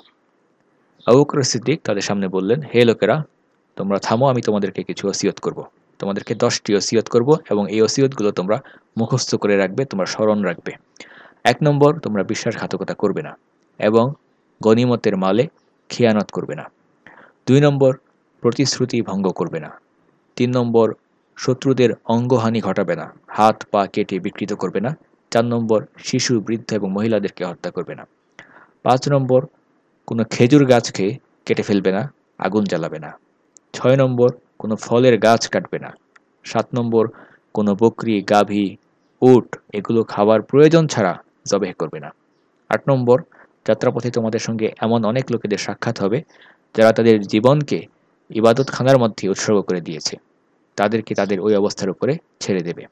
আবু বকর সিদ্দিক তাদের সামনে বললেন, হে লোকেরা, তোমরা থামো, আমি তোমাদেরকে কিছু ওসিয়ত করব। তোমাদেরকে 10টি ওসিয়ত করব এবং এই ওসিয়তগুলো তোমরা মুখস্থ করে রাখবে, তোমরা স্মরণ রাখবে। 1 নম্বর, তোমরা বিশ্বাসঘাতকতা করবে না এবং গনিমতের মালে খেয়ানত করবে না। 2 নম্বর, প্রতিশ্রুতি ভঙ্গ করবে না। 3 নম্বর, শত্রুদের অঙ্গহানি ঘটাবে না, হাত পা কেটে বিকৃত করবে না। 4 নম্বর, শিশু, বৃদ্ধ এবং মহিলাদেরকে হত্যা করবে না। 5 নম্বর, কোনো খেজুর গাছকে কেটে ফেলবে না, আগুন জ্বালাবে না। 6 নম্বর, কোনো ফলের গাছ কাটবে না। 7 নম্বর, কোনো বকরি, গাভী, উট এগুলো খাবার প্রয়োজন ছাড়া জবেহ করবে না। 8 নম্বর, যাত্রাপথে তোমাদের সঙ্গে এমন অনেক লোকেদের সাক্ষাৎ হবে যারা তাদের জীবনকে ইবাদতখানার মধ্যে উৎসর্গ করে দিয়েছে, তাদেরকে তাদের ওই অবস্থার উপরে ছেড়ে দেবে।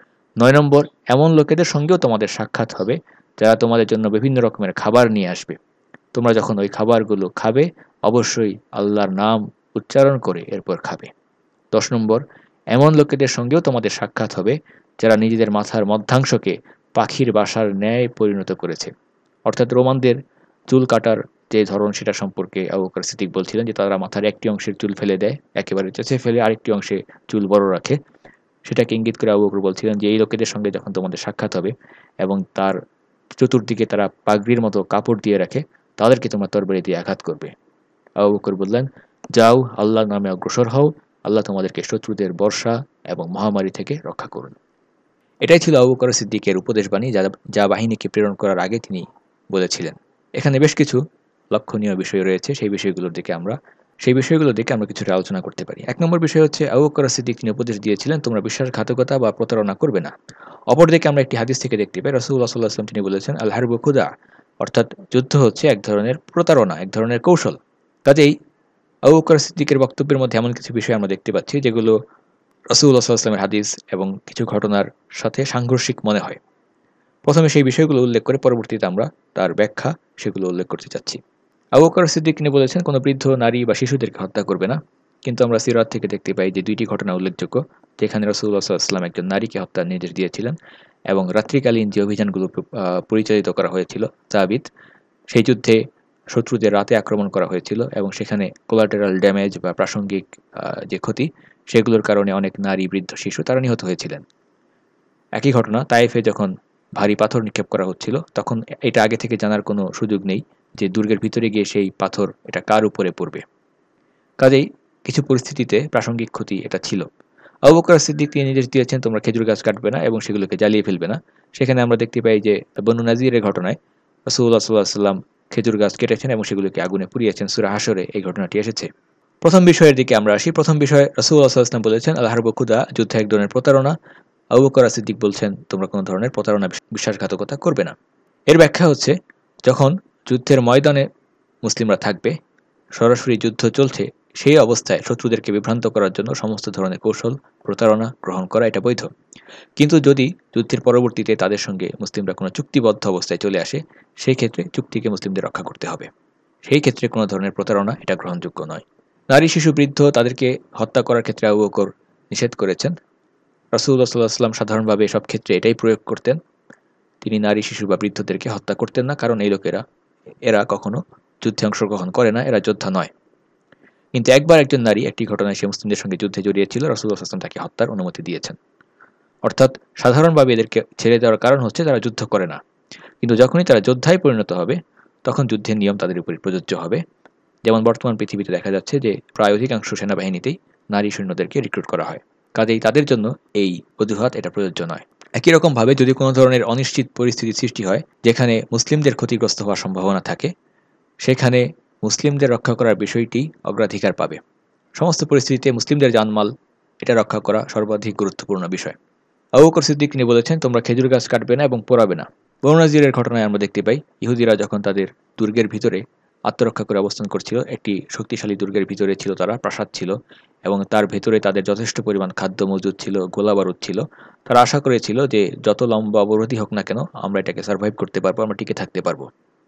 9 নম্বর, এমন লোকেদের সঙ্গেও তোমাদের সাক্ষাৎ হবে যারা তোমাদের জন্য বিভিন্ন রকমের খাবার নিয়ে আসবে। তোমরা যখন ওই খাবারগুলো খাবে অবশ্যই আল্লাহর নাম উচ্চারণ করে এরপর খাবে। 10 নম্বর, এমন লোকেদের সঙ্গেও তোমাদের সাক্ষাৎ হবে যারা নিজেদের মাথার মধ্যাংশকে পাখির বাসার ন্যায় পরিণত করেছে। অর্থাৎ রোমানদের চুল কাটার যে ধরন সেটা সম্পর্কে আবু বকর সিদ্দিক বলছিলেন যে তারা মাথার একটি অংশের চুল ফেলে দেয়, একেবারে চেঁচে ফেলে আরেকটি অংশে চুল বড় রাখে। সেটাকে ইঙ্গিত করে আবু বকর বলছিলেন যে এই লোকেদের সঙ্গে যখন তোমাদের সাক্ষাৎ হবে এবং তার চতুর্দিকে তারা পাগড়ির মতো কাপড় দিয়ে রাখে, তাদেরকে তোমরা তরবারি দিয়ে আঘাত করবে। আবু বকর বললেন, যাও, আল্লাহর নামে অগ্রসর হও, আল্লাহ তোমাদেরকে শত্রুদের বর্ষা এবং মহামারী থেকে রক্ষা করুন। এটাই ছিল আবু বকর সিদ্দিকের উপদেশবাণী যা বাহিনীকে প্রেরণ করার আগে তিনি বলেছিলেন। এখানে বেশ কিছু লক্ষণীয় বিষয় রয়েছে, সেই বিষয়গুলোর দিকে আমরা কিছুটা আলোচনা করতে পারি। 1 নম্বর বিষয় হচ্ছে আবু বকর সিদ্দিক তিনি উপদেশ দিয়েছিলেন তোমরা বিশ্বাসঘাতকতা বা প্রতারণা করবে না। অপরদিকে আমরা একটি হাদিস থেকে দেখতে পাই রাসূলুল্লাহ সাল্লাল্লাহু আলাইহি ওয়াসাল্লাম তিনি বলেছেন, আল হারবু খুদা, অর্থাৎ যুদ্ধ হচ্ছে এক ধরনের প্রতারণা, এক ধরনের কৌশল। কাজেই আবু বকর সিদ্দিকের বক্তব্যের মধ্যে এমন কিছু বিষয় আমরা দেখতে পাচ্ছি যেগুলো রাসূলুল্লাহ সাল্লাল্লাহু আলাইহি ওয়াসাল্লামের হাদিস এবং কিছু ঘটনার সাথে সাংঘর্ষিক মনে হয়। প্রথমে সেই বিষয়গুলো উল্লেখ করে পরবর্তীতে আমরা তার ব্যাখ্যা সেগুলো উল্লেখ করতে চাচ্ছি। আবু বকর সিদ্দিক তিনি বলেছেন কোনো বৃদ্ধ, নারী বা শিশুদেরকে হত্যা করবে না। কিন্তু আমরা সিরাত থেকে দেখতে পাই যে 2টি ঘটনা উল্লেখযোগ্য, যেখানে রাসূলুল্লাহ সাল্লাল্লাহু আলাইহি ওয়াসাল্লাম একজন নারীকে হত্যার নির্দেশ দিয়েছিলেন এবং রাত্রিকালীন যে অভিযানগুলো পরিচালিত করা হয়েছিল তাবিত, সেই যুদ্ধে শত্রুদের রাতে আক্রমণ করা হয়েছিল এবং সেখানে কোলাটেরাল ড্যামেজ বা প্রাসঙ্গিক যে ক্ষতি সেগুলোর কারণে অনেক নারী, বৃদ্ধ, শিশু তারা নিহত হয়েছিলেন। একই ঘটনা তায়েফে যখন ভারী পাথর নিক্ষেপ করা হচ্ছিল তখন এটা আগে থেকে জানার কোনো সুযোগ নেই যে দুর্গের ভিতরে গিয়ে সেই পাথর এটা কার উপরে পড়বে। কাজেই কিছু পরিস্থিতিতে প্রাসঙ্গিক ক্ষতি এটা ছিল। আবু বকর সিদ্দিক তিনি নির্দেশ দিয়েছেন তোমরা খেজুর গাছ কাটবে না এবং সেগুলোকে জ্বালিয়ে ফেলবে না। সেখানে আমরা দেখতে পাই যে বনু নাজিরের ঘটনায় রাসূলুল্লাহ সাল্লাল্লাহু আলাইহি ওয়াসাল্লাম খেজুর গাছ কেটেছেন এবং সেগুলোকে আগুনে পুড়িয়েছেন। সূরা হাশরে এই ঘটনাটি এসেছে। প্রথম বিষয়ের দিকে আমরা আসি। প্রথম বিষয় রাসূলুল্লাহ সাল্লাল্লাহু আলাইহি ওয়াসাল্লাম বলেছেন আল হারবু খুদা, যুদ্ধ এক ধরনের প্রতারণা। আবু বকর সিদ্দিক বলছেন তোমরা কোনো ধরনের প্রতারণা, বিশ্বাসঘাতকতা করবে না। এর ব্যাখ্যা হচ্ছে যখন যুদ্ধের ময়দানে মুসলিমরা থাকবে, সরাসরি যুদ্ধ চলছে, সেই অবস্থায় শত্রুদেরকে বিভ্রান্ত করার জন্য সমস্ত ধরনের কৌশল, প্রতারণা গ্রহণ করা এটা বৈধ। কিন্তু যদি যুদ্ধের পরবর্তীতে তাদের সঙ্গে মুসলিমরা কোনো চুক্তিবদ্ধ অবস্থায় চলে আসে, সেই ক্ষেত্রে চুক্তিকে মুসলিমদের রক্ষা করতে হবে। সেই ক্ষেত্রে কোনো ধরনের প্রতারণা এটা গ্রহণযোগ্য নয়। নারী, শিশু, বৃদ্ধ তাদেরকে হত্যা করার ক্ষেত্রে আবু বকর নিষেধ করেছেন। রাসূলুল্লাহ সাল্লাল্লাহু আলাইহি ওয়াসাল্লাম সাধারণভাবে সব ক্ষেত্রে এটাই প্রয়োগ করতেন। তিনি নারী, শিশু বা বৃদ্ধদেরকে হত্যা করতেন না, কারণ এই লোকেরা এরা কখনো যুদ্ধে অংশগ্রহণ করে না, এরা যোদ্ধা নয়। কিন্তু একবার একজন নারী একটি ঘটনায় সে মুসলিমদের সঙ্গে যুদ্ধে জড়িয়েছিল, রাসূলুল্লাহ সাল্লাল্লাহু আলাইহি ওয়াসাল্লাম তাকে হত্যার অনুমতি দিয়েছেন। অর্থাৎ সাধারণভাবে এদেরকে ছেড়ে দেওয়ার কারণ হচ্ছে তারা যুদ্ধ করে না, কিন্তু যখনই তারা যোদ্ধায় পরিণত হবে তখন যুদ্ধের নিয়ম তাদের উপর প্রযোজ্য হবে। যেমন বর্তমান পৃথিবীতে দেখা যাচ্ছে যে প্রায় অধিকাংশ সেনাবাহিনীতেই নারী সৈন্যদেরকে রিক্রুট করা হয়, কাজেই তাদের জন্য এই অজুহাত এটা প্রযোজ্য নয়। একই রকমভাবে যদি কোনো ধরনের অনিশ্চিত পরিস্থিতি সৃষ্টি হয় যেখানে মুসলিমদের ক্ষতিগ্রস্ত হওয়ার সম্ভাবনা থাকে, সেখানে মুসলিমদের রক্ষা করার বিষয়টি অগ্রাধিকার পাবে। সমস্ত পরিস্থিতিতে মুসলিমদের জানমাল এটা রক্ষা করা সর্বাধিক গুরুত্বপূর্ণ বিষয়। আবু বকর সিদ্দিক তিনি বলেছেন, তোমরা খেজুর গাছ কাটবে না এবং পোড়াবে না। বনু নাজিরের ঘটনায় আমরা দেখতে পাই, ইহুদিরা যখন তাদের দুর্গের ভিতরে আত্মরক্ষা করে অবস্থান করছিল, একটি শক্তিশালী দুর্গের ভিতরে ছিল তারা, প্রাসাদ ছিল এবং তার ভেতরে তাদের যথেষ্ট পরিমাণ খাদ্য মজুদ ছিল, গোলা বারুদ ছিল। তারা আশা করেছিল যে যত লম্বা অবরোধই হোক না কেন আমরা এটাকে সার্ভাইভ করতে পারবো, আমরা টিকে থাকতে পারবো।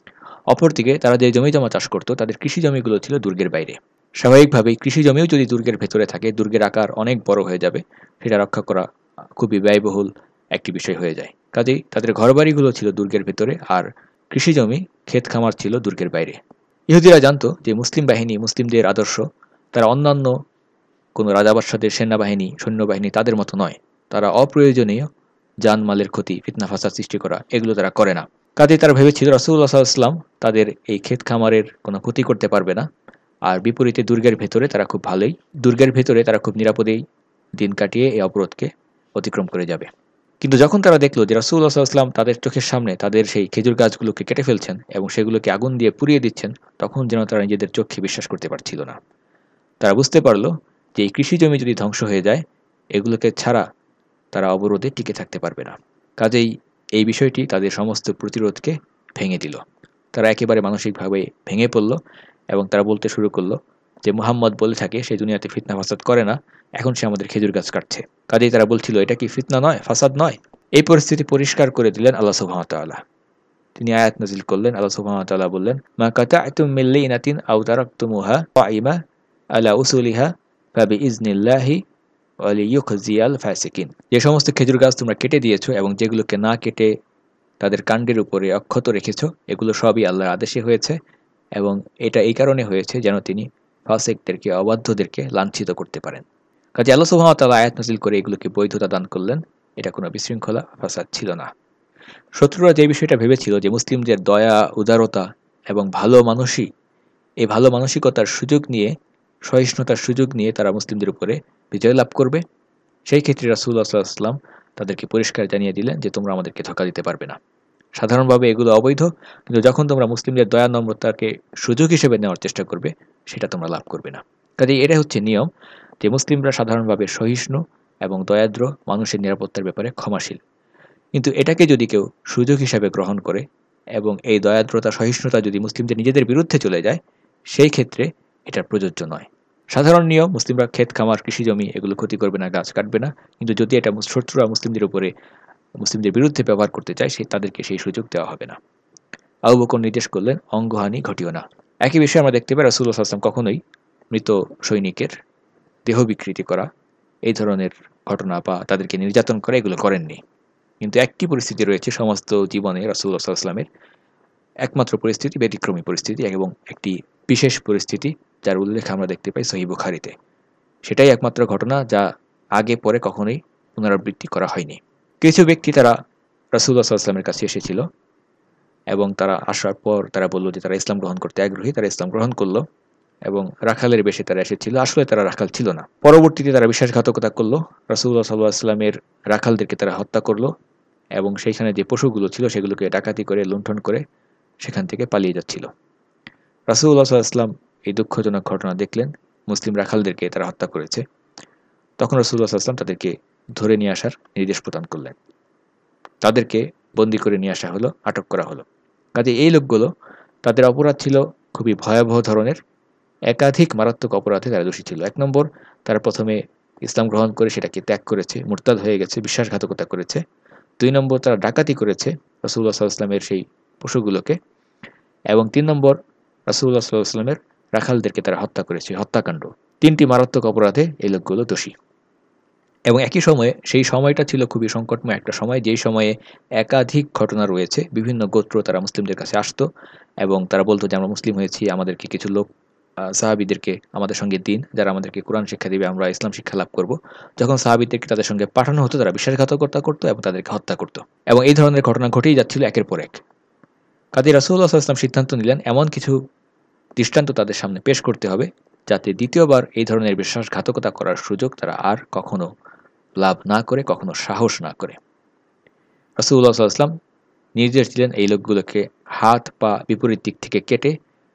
অপরদিকে তারা যে জমি জমা চাষ করত, তাদের কৃষি জমিগুলো ছিল দুর্গের বাইরে। স্বাভাবিকভাবেই কৃষি জমিও যদি দুর্গের ভেতরে থাকে, দুর্গের আকার অনেক বড় হয়ে যাবে, সেটা রক্ষা করা খুবই ব্যয়বহুল একটি বিষয় হয়ে যায়। কাজেই তাদের ঘরবাড়িগুলো ছিল দুর্গের ভেতরে, আর কৃষি জমি, ক্ষেত খামার ছিল দুর্গের বাইরে। ইহুদিরা জানতো যে মুসলিম বাহিনী, মুসলিমদের আদর্শ, তারা অন্যান্য কোনো রাজাবাদশাদের সেনাবাহিনী, সৈন্যবাহিনী তাদের মতো নয়। তারা অপ্রয়োজনীয় জানমালের ক্ষতি, ফিতনা ফাসাদ সৃষ্টি করা এগুলো তারা করে না। কাজেই তারা ভেবেছিল রাসূলুল্লাহ সাল্লাল্লাহু আলাইহি ওয়াসাল্লাম তাদের এই ক্ষেত খামারের কোনো ক্ষতি করতে পারবে না। আর বিপরীতে দুর্গের ভেতরে তারা খুব ভালোই, দুর্গের ভেতরে তারা খুব নিরাপদেই দিন কাটিয়ে এই অবরোধকে অতিক্রম করে যাবে। কিন্তু যখন তারা দেখলো যে রাসূলুল্লাহ সাল্লাল্লাহু আলাইহি ওয়াসাল্লাম তাদের চোখের সামনে তাদের সেই খেজুর গাছগুলোকে কেটে ফেলছেন এবং সেগুলোকে আগুন দিয়ে পুড়িয়ে দিচ্ছেন, তখন যেন তারা নিজেদের চোখে বিশ্বাস করতে পারছিল না। তারা বুঝতে পারল যে এই কৃষি জমি যদি ধ্বংস হয়ে যায়, এগুলোকে ছাড়া তারা অবরোধে টিকে থাকতে পারবে না। কাজেই এই বিষয়টি তাদের সমস্ত প্রতিরোধকে ভেঙে দিল। তারা একেবারে মানসিকভাবে ভেঙে পড়ল এবং তারা বলতে শুরু করলো যে মুহাম্মদ বলে থাকে সে দুনিয়াতে ফিতনা ফাসাদ করে না, এখন সে আমাদের খেজুর গাছ কাটছে। কাজেই তারা বলছিল এটা কি ফিতনা নয়, ফাসাদ নয়? এই পরিস্থিতি পরিষ্কার করে দিলেন আল্লাহ সুবহানাহু ওয়া তাআলা। তিনি আয়াত নাজিল করলেন। আল্লাহ সুবহানাহু ওয়া তাআলা বললেন, মা কাতা'তুম মিন লিনাতিন আও তারাকতুমুহা কাইমা আলা উসুলিহা ফাবিইজনিল্লাহি ওয়া লিইউখজিয়াল ফাসিকিন। যে সমস্ত খেজুর গাছ তোমরা কেটে দিয়েছো এবং যেগুলোকে না কেটে তাদের কাণ্ডের উপরে অক্ষত রেখেছো, এগুলো সবই আল্লাহর আদেশে হয়েছে এবং এটা এই কারণে হয়েছে যেন তিনি ফাসিকদেরকে, অবাধ্যদেরকে লাঞ্ছিত করতে পারেন। কাজে আল্লাহ সুবহানাহু ওয়া তাআলা আয়াত নাজিল করে এগুলোকে বৈধতা দান করলেন। এটা কোনো বিশৃঙ্খলা, ফাসাদ ছিল না। শত্রুরা যে বিষয়টা ভেবেছিল যে মুসলিমদের দয়া, উদারতা এবং ভালো মানসী, এই ভালো মানসিকতার সুযোগ নিয়ে, সহিষ্ণুতার সুযোগ নিয়ে তারা মুসলিমদের উপরে বিজয় লাভ করবে, সেই ক্ষেত্রে রাসূলুল্লাহ সাল্লাল্লাহু আলাইহি ওয়াসাল্লাম তাদেরকে পরিষ্কার জানিয়ে দিলেন যে তোমরা আমাদেরকে ধোঁকা দিতে পারবে না। সাধারণভাবে এগুলো অবৈধ, কিন্তু যখন তোমরা মুসলিমদের দয়া, নম্রতাকে সুযোগ হিসেবে নেওয়ার চেষ্টা করবে, সেটা তোমরা লাভ করবে না। কাজেই এটাই হচ্ছে নিয়ম যে মুসলিমরা সাধারণভাবে সহিষ্ণু এবং দয়াদ্র, মানুষের নিরাপত্তার ব্যাপারে ক্ষমাশীল। কিন্তু এটাকে যদি কেউ সুযোগ হিসাবে গ্রহণ করে এবং এই দয়াদ্রতা, সহিষ্ণুতা যদি মুসলিমদের নিজেদের বিরুদ্ধে চলে যায়, সেই ক্ষেত্রে এটা প্রযোজ্য নয়। সাধারণ নিয়ম, মুসলিমরা ক্ষেত খামার, কৃষি জমি এগুলো ক্ষতি করবে না, গাছ কাটবে না। কিন্তু যদি এটা শত্রুরা মুসলিমদের উপরে, মুসলিমদের বিরুদ্ধে ব্যবহার করতে চায়, তাদেরকে সেই সুযোগ দেওয়া হবে না। আবু বকর নির্দেশ করলেন, অঙ্গহানি ঘটিও না। একই বিষয়ে আমরা দেখতে পাই রাসূলুল্লাহ সাল্লাল্লাহু আলাইহি ওয়াসাল্লাম কখনোই মৃত সৈনিকের দেহ বিকৃতি করা, এই ধরনের ঘটনা বা তাদেরকে নির্যাতন করা এগুলো করেননি। কিন্তু একটি পরিস্থিতি রয়েছে সমস্ত জীবনে রাসূলুল্লাহ সাল্লাল্লাহু আলাইহি ওয়াসাল্লামের, একমাত্র পরিস্থিতি, ব্যতিক্রমী পরিস্থিতি এবং একটি বিশেষ পরিস্থিতি যার উল্লেখ আমরা দেখতে পাই সহিহ বুখারীতে। সেটাই একমাত্র ঘটনা যা আগে পরে কখনোই পুনরাবৃত্তি করা হয়নি। কিছু ব্যক্তি তারা রাসূলুল্লাহ সাল্লাল্লাহু আলাইহি ওয়াসাল্লামের কাছে এসেছিল এবং তারা আসার পর তারা বলল যে তারা ইসলাম গ্রহণ করতে আগ্রহী। তারা ইসলাম গ্রহণ করলো এবং রাখালের বেশে তারা এসেছিল, আসলে তারা রাখাল ছিল না। পরবর্তীতে তারা বিশ্বাসঘাতকতা করলো, রাসূলুল্লাহ সাল্লাল্লাহু আলাইহি ওয়াসাল্লামের রাখালদেরকে তারা হত্যা করলো এবং সেইখানে যে পশুগুলো ছিল সেগুলোকে ডাকাতি করে, লুণ্ঠন করে সেখান থেকে পালিয়ে যাচ্ছিল। রাসূলুল্লাহ সাল্লাল্লাহু আলাইহি ওয়াসাল্লাম এই দুঃখজনক ঘটনা দেখলেন, মুসলিম রাখালদেরকে তারা হত্যা করেছে। তখন রাসূলুল্লাহ সাল্লাল্লাহু আলাইহি ওয়াসাল্লাম তাদেরকে ধরে নিয়ে আসার নির্দেশ প্রদান করলেন। তাদেরকে বন্দী করে নিয়ে আসা হলো, আটক করা হলো। কাজে এই লোকগুলো, তাদের অপরাধ ছিল খুবই ভয়াবহ ধরনের। একাধিক মারাত্মক অপরাধে তারা দোষী ছিল। ১ নম্বর, তারা প্রথমে ইসলাম গ্রহণ করে সেটাকে ত্যাগ করেছে, মুরতাদ হয়ে গেছে, বিশ্বাসঘাতকতা করেছে। ২ নম্বর, তারা ডাকাতি করেছে রাসূলুল্লাহ সাল্লাল্লাহু আলাইহি ওয়াসাল্লামের সেই পশুগুলোকে। এবং ৩ নম্বর, রাসূলুল্লাহ সাল্লাল্লাহু আলাইহি ওয়াসাল্লামের রাখালদেরকে তারা হত্যা করেছে, হত্যাকাণ্ড। ৩টি মারাত্মক অপরাধে এই লোকগুলো দোষী। এবং একই সময়ে, সেই সময়টা ছিল খুবই সংকটময় একটা সময়, যেই সময়ে একাধিক ঘটনা রয়েছে। বিভিন্ন গোত্র তারা মুসলিমদের কাছে আসতো এবং তারা বলতো যে আমরা মুসলিম হয়েছি, আমাদেরকে কিছু লোক, সাহাবীদেরকে আমাদের সঙ্গে দিন, যারা আমাদেরকে কোরআন শিক্ষা দিবে, আমরা ইসলাম শিক্ষা লাভ করব। যখন সাহাবীদেরকে তাদের সঙ্গে পাঠানো হতো, তারা বিশ্বাসঘাতকতা করতো এবং তাদেরকে হত্যা করতো। এবং এই ধরনের ঘটনা ঘটেই যাচ্ছিল একের পর এক। কাজী রাসূলুল্লাহ সাল্লাল্লাহু আলাইহি ওয়াসাল্লাম সিদ্ধান্ত নিলেন এমন কিছু দৃষ্টান্ত তাদের সামনে পেশ করতে হবে যাতে দ্বিতীয়বার এই ধরনের বিশ্বাসঘাতকতা করার সুযোগ তারা আর কখনো লাভ না করে, কখনো সাহস না করে। রাসূলুল্লাহ সাল্লাল্লাহু আলাইহি ওয়াসাল্লাম নির্দেশ দিলেন এই লোকগুলোকে হাত পা বিপরীত দিক থেকে কেটে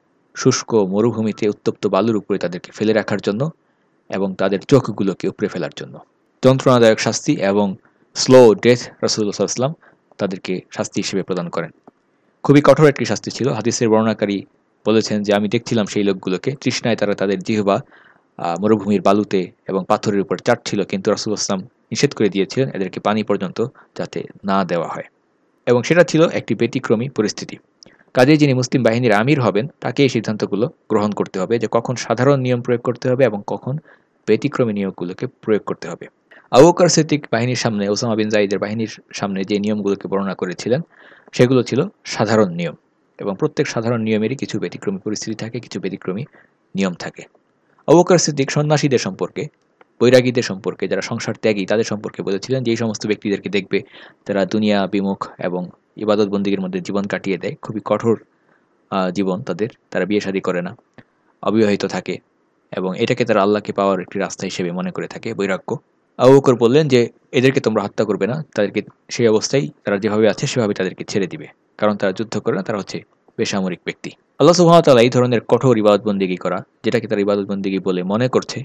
শুষ্ক মরুভূমিতে উত্তপ্ত বালুর উপরে তাদেরকে ফেলে রাখার জন্য এবং তাদের চোখগুলোকে উপড়ে ফেলার জন্য। যন্ত্রণাদায়ক শাস্তি এবং স্লো ডেথ রাসূলুল্লাহ সাল্লাল্লাহু আলাইহি ওয়াসাল্লাম তাদেরকে শাস্তি হিসেবে প্রদান করেন। খুবই কঠোর একটি শাস্তি ছিল। হাদিসের বর্ণনাকারী বলেছেন যে আমি দেখছিলাম সেই লোকগুলোকে তৃষ্ণায় তারা তাদের জিহ্বা মরুভূমির বালুতে এবং পাথরের উপর চাটছিল, কিন্তু রাসূলুল্লাহ সাল্লাল্লাহু আলাইহি ওয়াসাল্লাম নিষেধ করে দিয়েছিলেন এদেরকে পানি পর্যন্ত যাতে না দেওয়া হয়, এবং সেটা ছিল একটি ব্যতিক্রমী পরিস্থিতি। কাজেই যিনি মুসলিম বাহিনীর আমির হবেন তাকে এই সিদ্ধান্তগুলো গ্রহণ করতে হবে যে কখন সাধারণ নিয়ম প্রয়োগ করতে হবে এবং কখন ব্যতিক্রমী নিয়মগুলোকে প্রয়োগ করতে হবে। আবু বকর সিদ্দিক বাহিনীর সামনে, ওসামা বিন যায়েদের বাহিনীর সামনে যে নিয়মগুলোকে বর্ণনা করেছিলেন সেগুলো ছিল সাধারণ নিয়ম, এবং প্রত্যেক সাধারণ নিয়মেরই কিছু ব্যতিক্রমী পরিস্থিতি থাকে, কিছু ব্যতিক্রমী নিয়ম থাকে। আবু বকর সিদ্দিক সন্ন্যাসীদের সম্পর্কে, বৈরাগীদের সম্পর্কে, যারা সংসার ত্যাগী তাদের সম্পর্কে বলেছিলেন যে এই সমস্ত ব্যক্তিদেরকে দেখবে তারা দুনিয়া বিমুখ এবং ইবাদত বন্দিগির মধ্যে জীবন কাটিয়ে দেয়, খুবই কঠোর জীবন তাদের, তারা বিয়ে শাদী করে না, অবিবাহিত থাকে এবং এটাকে তারা আল্লাহকে পাওয়ার একটি রাস্তা হিসেবে মনে করে থাকে, বৈরাগ্য। আবু বকর বললেন যে এদেরকে তোমরা হত্যা করবে না, তাদেরকে সেই অবস্থায় তারা যেভাবে আছে সেভাবে তাদেরকে ছেড়ে দিবে, কারণ তারা যুদ্ধ করে না, তারা হচ্ছে বেসামরিক ব্যক্তি। আল্লাহ সুবহানাহু ওয়া তাআলা এই ধরনের কঠোর ইবাদতবন্দিগি করা, যেটাকে তারা ইবাদতবন্দিগি বলে মনে করছে,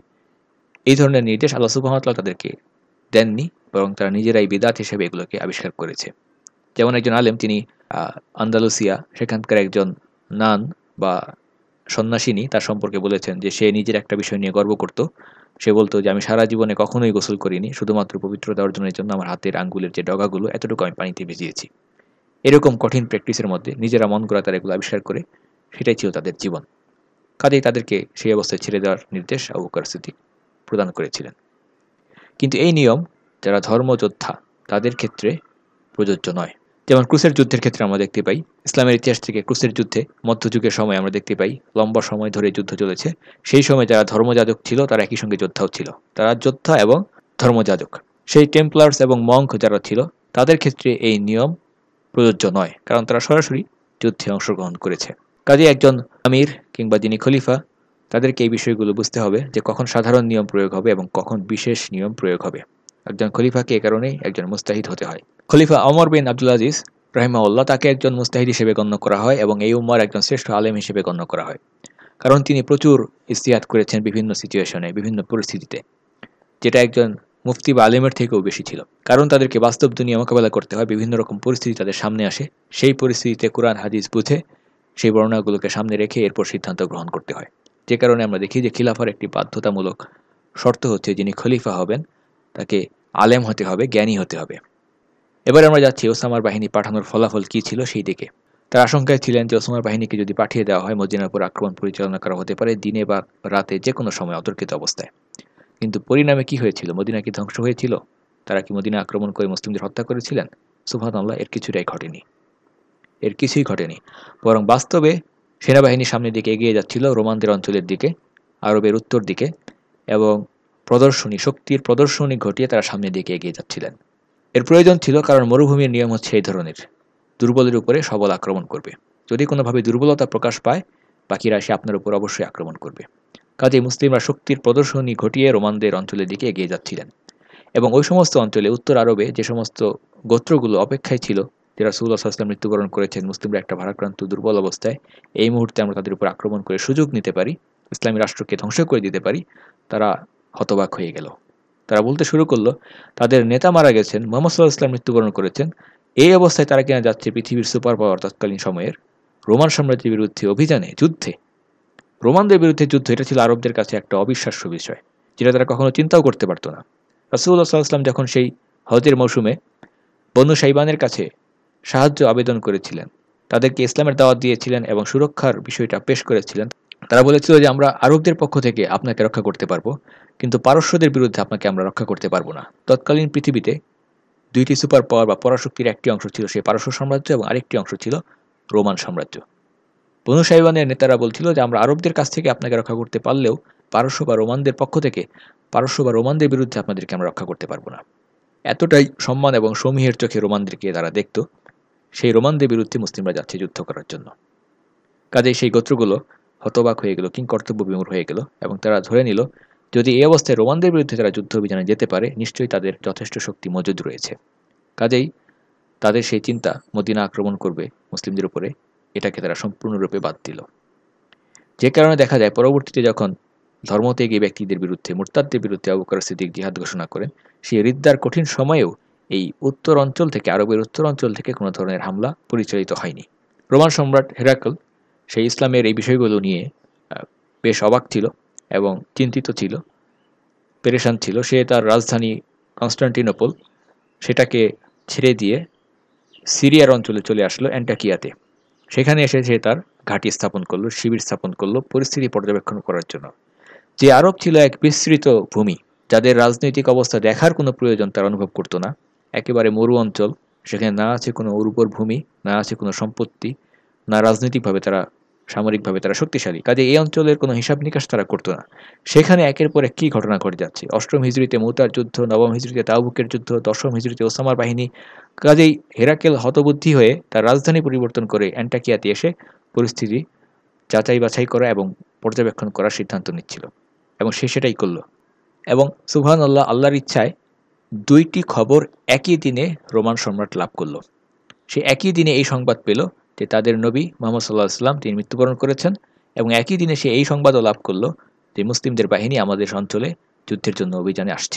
এই ধরনের নির্দেশ আল্লাহ সুবহানাহু ওয়া তাআলা তাদেরকে দেননি, বরং তারা নিজেরাই বিদআত হিসেবে এগুলোকে আবিষ্কার করেছে। যেমন একজন আলেম, তিনি আন্দালুসিয়া সেখানকার একজন নান বা সন্ন্যাসিনী, তার সম্পর্কে বলেছেন যে সে নিজের একটা বিষয় নিয়ে গর্ব করত। সে বলতো যে আমি সারা জীবনে কখনোই গোসল করিনি, শুধুমাত্র পবিত্রতা অর্জনের জন্য আমার হাতের আঙ্গুলের যে ডগাগুলো এতটুকু আমি পানিতে ভিজিয়েছি। এরকম কঠিন প্র্যাকটিসের মধ্যে নিজেরা মন করা তারা এগুলো আবিষ্কার করে, সেটাই ছিল তাদের জীবন। কাজেই তাদেরকে সেই অবস্থায় ছেড়ে দেওয়ার নির্দেশ আবু বকর সিদ্দিক প্রদান করেছিলেন। কিন্তু এই নিয়ম যারা ধর্মযোদ্ধা তাদের ক্ষেত্রে প্রযোজ্য নয়। যেমন ক্রুসের যুদ্ধের ক্ষেত্রে আমরা দেখতে পাই, ইসলামের ইতিহাস থেকে ক্রুসের যুদ্ধে মধ্যযুগের সময় আমরা দেখতে পাই লম্বা সময় ধরে যুদ্ধ চলেছে। সেই সময় যারা ধর্মযাজক ছিল তারা একই সঙ্গে যোদ্ধাও ছিল, তারা যোদ্ধা এবং ধর্মযাজক। সেই টেম্পলার্স এবং মঙ্ক যারা ছিল তাদের ক্ষেত্রে এই নিয়ম প্রযোজ্য নয়, কারণ তারা সরাসরি যুদ্ধে অংশগ্রহণ করেছে। কাজে একজন আমির কিংবা যিনি খলিফা, তাদেরকে এই বিষয়গুলো বুঝতে হবে যে কখন সাধারণ নিয়ম প্রয়োগ হবে এবং কখন বিশেষ নিয়ম প্রয়োগ হবে। একজন খলিফাকে এ কারণেই একজন মুস্তাহিদ হতে হয়। খলিফা ওমর বিন আব্দুল আজিজ রাহিমাহুল্লাহ, তাকে একজন মুস্তাহিদ হিসেবে গণ্য করা হয় এবং এই উম্মার একজন শ্রেষ্ঠ আলেম হিসেবে গণ্য করা হয়, কারণ তিনি প্রচুর ইজতিহাদ করেছেন বিভিন্ন সিচুয়েশনে, বিভিন্ন পরিস্থিতিতে, যেটা একজন মুফতি বা আলেমের থেকেও বেশি ছিল। কারণ তাদেরকে বাস্তব দুনিয়া মোকাবেলা করতে হয়, বিভিন্ন রকম পরিস্থিতি তাদের সামনে আসে, সেই পরিস্থিতিতে কোরআন হাদিস বুঝে সেই বর্ণনাগুলোকে সামনে রেখে এরপর সিদ্ধান্ত গ্রহণ করতে হয়। যে কারণে আমরা দেখি যে খিলাফার একটি বাধ্যতামূলক শর্ত হচ্ছে যিনি খলিফা হবেন তাকে আলেম হতে হবে, জ্ঞানী হতে হবে। এবার আমরা যাচ্ছি ওসামার বাহিনী পাঠানোর ফলাফল কী ছিল সেই দিকে। তার আশঙ্কায় ছিলেন যে ওসামার বাহিনীকে যদি পাঠিয়ে দেওয়া হয় মদিনার উপর আক্রমণ পরিচালনা করা হতে পারে দিনে বা রাতে, যে কোনো সময় অতর্কিত অবস্থায়। কিন্তু পরিণামে কি হয়েছিল? মদিনা কি ধ্বংস হয়েছিল? তারা কি মদিনা আক্রমণ করে মুসলিমদের হত্যা করেছিলেন? সুবহানাল্লাহ, এর কিছুটাই ঘটেনি, এর কিছুই ঘটেনি। বরং বাস্তবে সেনাবাহিনী সামনের দিকে এগিয়ে যাচ্ছিল রোমানদের অঞ্চলের দিকে, আরবের উত্তর দিকে, এবং শক্তির প্রদর্শনী ঘটিয়ে তারা সামনের দিকে এগিয়ে যাচ্ছিলেন। এর প্রয়োজন ছিল, কারণ মরুভূমির নিয়ম হচ্ছে এই ধরনের, দুর্বলের উপরে সবল আক্রমণ করবে। যদি কোনোভাবে দুর্বলতা প্রকাশ পায় বাকিরা এসে আপনার উপর অবশ্যই আক্রমণ করবে। কাজেই মুসলিমরা শক্তির প্রদর্শনী ঘটিয়ে রোমানদের অঞ্চলের দিকে এগিয়ে যাচ্ছিলেন, এবং ওই সমস্ত অঞ্চলে উত্তর আরবে যে সমস্ত গোত্রগুলো অপেক্ষায় ছিল যে রাসূলুল্লাহ সাল্লাল্লাহু আলাইহি ওয়াসাল্লাম মৃত্যুবরণ করেছেন, মুসলিমরা একটা ভারাক্রান্ত দুর্বল অবস্থায়, এই মুহূর্তে আমরা তাদের উপর আক্রমণ করে সুযোগ নিতে পারি, ইসলামী রাষ্ট্রকে ধ্বংস করে দিতে পারি, তারা হতবাক হয়ে গেল। তারা বলতে শুরু করলো তাদের নেতা মারা গেছেন, মুহাম্মদ সাল্লাল্লাহু আলাইহি ওয়াসাল্লাম মৃত্যুবরণ করেছেন, এই অবস্থায় তারা কিনা যাচ্ছে পৃথিবীর সুপার পাওয়ার তৎকালীন সময়ের রোমান সাম্রাজ্যের বিরুদ্ধে অভিযানে, যুদ্ধে, রোমানদের বিরুদ্ধে যুদ্ধ। এটা ছিল আরবদের কাছে একটা অবিশ্বাস্য বিষয়, যেটা তারা কখনো চিন্তাও করতে পারতো না। রাসূলুল্লাহ সাল্লাল্লাহু আলাইহি ওয়াসাল্লাম যখন সেই হজের মৌসুমে বনু শাইবানের কাছে সাহায্য আবেদন করেছিলেন, তাদেরকে ইসলামের দাওয়াত দিয়েছিলেন এবং সুরক্ষার বিষয়টা পেশ করেছিলেন, তারা বলেছিল যে আমরা আরবদের পক্ষ থেকে আপনাকে রক্ষা করতে পারবো, কিন্তু পারস্যদের বিরুদ্ধে আপনাকে আমরা রক্ষা করতে পারবো না। তৎকালীন পৃথিবীতে দুইটি সুপার পাওয়ার বা পরাশক্তির একটি অংশ ছিল সেই পারস্য সাম্রাজ্য এবং আরেকটি অংশ ছিল রোমান সাম্রাজ্য। বনু শাইবানের নেতারা বলছিল যে আমরা আরবদের কাছ থেকে আপনাকে রক্ষা করতে পারলেও পারস্য বা রোমানদের পক্ষ থেকে, পারস্য বা রোমানদের বিরুদ্ধে আপনাদেরকে আমরা রক্ষা করতে পারবো না। এতটাই সম্মান এবং সমীহের চোখে রোমানদেরকে তারা দেখত, সেই রোমানদের বিরুদ্ধে মুসলিমরা যাচ্ছে যুদ্ধ করার জন্য। কাজেই সেই গোত্রগুলো হতবাক হয়ে গেল, কিংকর্তব্য বিমূঢ় হয়ে গেল, এবং তারা ধরে নিল যদি এই অবস্থায় রোমানদের বিরুদ্ধে তারা যুদ্ধ অভিযানে যেতে পারে, নিশ্চয়ই তাদের যথেষ্ট শক্তি মজুদ রয়েছে। কাজেই তাদের সেই চিন্তা মদিনা আক্রমণ করবে মুসলিমদের উপরে, এটাকে তারা সম্পূর্ণরূপে বাদ দিল। যে কারণে দেখা যায় পরবর্তীতে যখন ধর্মত্যাগী ব্যক্তিদের বিরুদ্ধে, মুরতাদদের বিরুদ্ধে আবু বকর সিদ্দিক জিহাদ ঘোষণা করেন, সেই রিদ্দার কঠিন সময়েও এই উত্তর অঞ্চল থেকে, আরবের উত্তর অঞ্চল থেকে কোনো ধরনের হামলা পরিচালিত হয়নি। রোমান সম্রাট হেরাকল সেই ইসলামের এই বিষয়গুলো নিয়ে বেশ অবাক ছিল এবং চিন্তিত ছিল, পেরেশান ছিল। সে তার রাজধানী কনস্টান্টিনোপল সেটাকে ছেড়ে দিয়ে সিরিয়ার অঞ্চলে চলে আসলো, অ্যান্টাকিয়াতে। সেখানে এসে সে তার ঘাঁটি স্থাপন করলো, শিবির স্থাপন করলো পরিস্থিতি পর্যবেক্ষণ করার জন্য। যে আরব ছিল এক বিস্তৃত ভূমি, যাদের রাজনৈতিক অবস্থা দেখার কোনো প্রয়োজন তার অনুভব করতো না, একেবারে মরু অঞ্চল, সেখানে না আছে কোনো উর্বর ভূমি, না আছে কোনো সম্পত্তি, না রাজনৈতিকভাবে তারা, সামরিকভাবে তারা শক্তিশালী। কাজে এই অঞ্চলের কোনো হিসাব নিকাশ তারা করতো না। সেখানে একের পর এক কী ঘটনা ঘটে যাচ্ছে, অষ্টম হিজরিতে মুতার যুদ্ধ, নবম হিজরিতে তাবুকের যুদ্ধ, দশম হিজরিতে ওসামার বাহিনী। কাজেই হেরাকেল হতবুদ্ধি হয়ে তার রাজধানী পরিবর্তন করে অ্যান্টাকিয়াতে এসে পরিস্থিতি যাচাই বাছাই করা এবং পর্যবেক্ষণ করার সিদ্ধান্ত নিচ্ছিল, এবং সে সেটাই করল। এবং সুবহানাল্লাহ, আল্লাহর ইচ্ছায় দুইটি খবর একই দিনে রোমান সম্রাট লাভ করল। সে একই দিনে এই সংবাদ পেল যে তাদের নবী মুহাম্মদ সাল্লাল্লাহু আলাইহি ওয়াসাল্লাম তিনি মৃত্যুবরণ করেছেন, এবং একই দিনে সে এই সংবাদও লাভ করল যে মুসলিমদের বাহিনী আমাদের অঞ্চলে যুদ্ধের জন্য অভিযানে আসছে।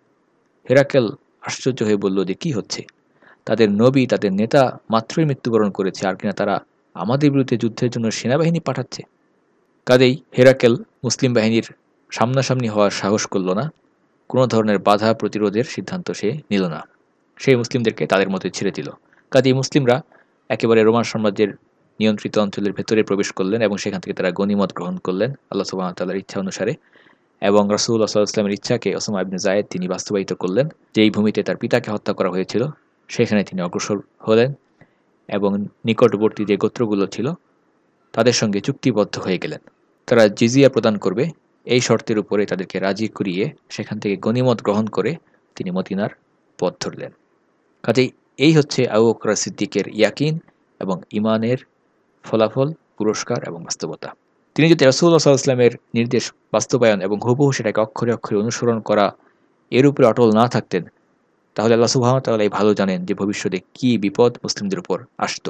হেরাকেল আশ্চর্য হয়ে বলল যে কি হচ্ছে, তাদের নবী, তাদের নেতা মাত্রই মৃত্যুবরণ করেছে, আর কিনা তারা আমাদের বিরুদ্ধে যুদ্ধের জন্য সেনাবাহিনী পাঠাচ্ছে। কাজেই হেরাকেল মুসলিম বাহিনীর সামনাসামনি হওয়ার সাহস করল না, কোনো ধরনের বাধা প্রতিরোধের সিদ্ধান্ত সে নিল না। সেই মুসলিমদেরকে তাদের মধ্যে ছেড়ে দিল। কাজেই মুসলিমরা একেবারে রোমান সাম্রাজ্যের নিয়ন্ত্রিত অঞ্চলের ভেতরে প্রবেশ করলেন, এবং সেখান থেকে তারা গনিমত গ্রহণ করলেন আল্লাহ সুবহানাহু ওয়া তাআলার ইচ্ছা অনুসারে। এবং রাসূলুল্লাহ সাল্লাল্লাহু আলাইহি ওয়াসাল্লামের ইচ্ছাকে ওসামা ইবনে যায়েদ তিনি বাস্তবায়িত করলেন। যেই ভূমিতে তার পিতাকে হত্যা করা হয়েছিল সেখানে তিনি অগ্রসর হলেন, এবং নিকটবর্তী যে গোত্রগুলো ছিল তাদের সঙ্গে চুক্তিবদ্ধ হয়ে গেলেন। তারা জিজিয়া প্রদান করবে এই শর্তের উপরে তাদেরকে রাজি করিয়ে সেখান থেকে গনিমত গ্রহণ করে তিনি মদিনার পথ ধরলেন। কাজেই এই হচ্ছে আবু বকর সিদ্দিকের ইয়াকিন এবং ইমানের ফলাফল, পুরস্কার এবং বাস্তবতা। তিনি যদি রাসূলুল্লাহ সাল্লাল্লাহু আলাইহি ওয়াসাল্লামের নির্দেশ বাস্তবায়ন এবং হুবহু সেটাকে অক্ষরে অক্ষরে অনুসরণ করা, এর উপরে অটল না থাকতেন, তাহলে আল্লাহ সুবহানাহু ওয়া তাআলা ভালো জানেন যে ভবিষ্যতে কী বিপদ মুসলিমদের উপর আসত।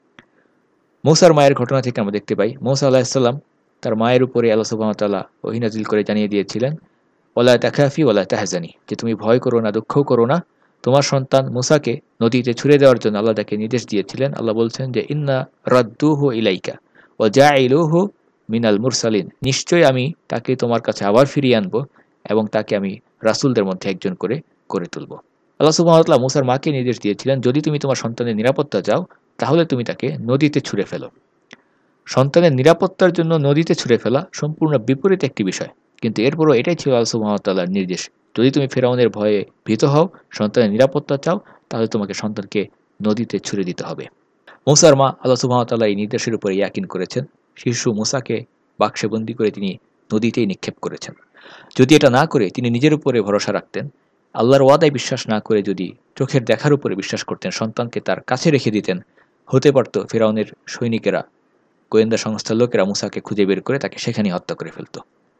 মূসার মায়ের ঘটনা থেকে আমরা দেখতে পাই, মূসা আলাইহিস সালাম তার মায়ের উপরে আল্লাহ সুবহানাহু ওয়া তাআলা ওহী নাযিল করে জানিয়ে দিয়েছিলেন, ওয়ালা তাখাফি ওয়ালা তাহজানি, যে তুমি ভয় করো না, দুঃখও করো না। তোমার সন্তান মূসাকে নদীতে ছুঁড়ে দেওয়ার জন্য আল্লাহ তাকে নির্দেশ দিয়েছিলেন। আল্লাহ বলছেন যে ইন্না রাদ্দুহু ইলাইকা ওয়া জাইলুহু মিনাল মুরসালিন, নিশ্চয়ই আমি তাকে তোমার কাছে আবার ফিরিয়ে আনবো এবং তাকে আমি রাসূলদের মধ্যে একজন করে করে তুলব। আল্লাহ সুবহানাহু ওয়া তাআলা মূসার মাকে নির্দেশ দিয়েছিলেন, যদি তুমি তোমার সন্তানের নিরাপত্তা চাও তাহলে তুমি তাকে নদীতে ছুঁড়ে ফেলো। সন্তানের নিরাপত্তার জন্য নদীতে ছুঁড়ে ফেলা সম্পূর্ণ বিপরীত একটি বিষয়, কিন্তু এরপরও এটাই ছিল আল্লাহ সুবহানাহু ওয়া তাআলার নির্দেশ। যদি তুমি ফিরআউনের ভয়ে ভীত হও, সন্তানের নিরাপত্তা চাও, তাহলে তোমাকে সন্তানকে নদীতে ছুঁড়ে দিতে হবে। মূসার মা আল্লাহ সুবহানাহু ওয়া তাআলা এই নির্দেশের উপরে ইয়াকিন করেছেন। শিশু মূসাকে বাক্সে বন্দী করে তিনি নদীতেই নিক্ষেপ করেছেন। যদি এটা না করে তিনি নিজের উপরে ভরসা রাখতেন, আল্লাহর ওয়াদায় বিশ্বাস না করে যদি চোখের দেখার উপরে বিশ্বাস করতেন, সন্তানকে তার কাছে রেখে দিতেন, হতে পারত ফিরআউনের সৈনিকেরা, গোয়েন্দা সংস্থার লোকেরা মূসাকে খুঁজে বের করে তাকে সেখানেই হত্যা করে ফেলত।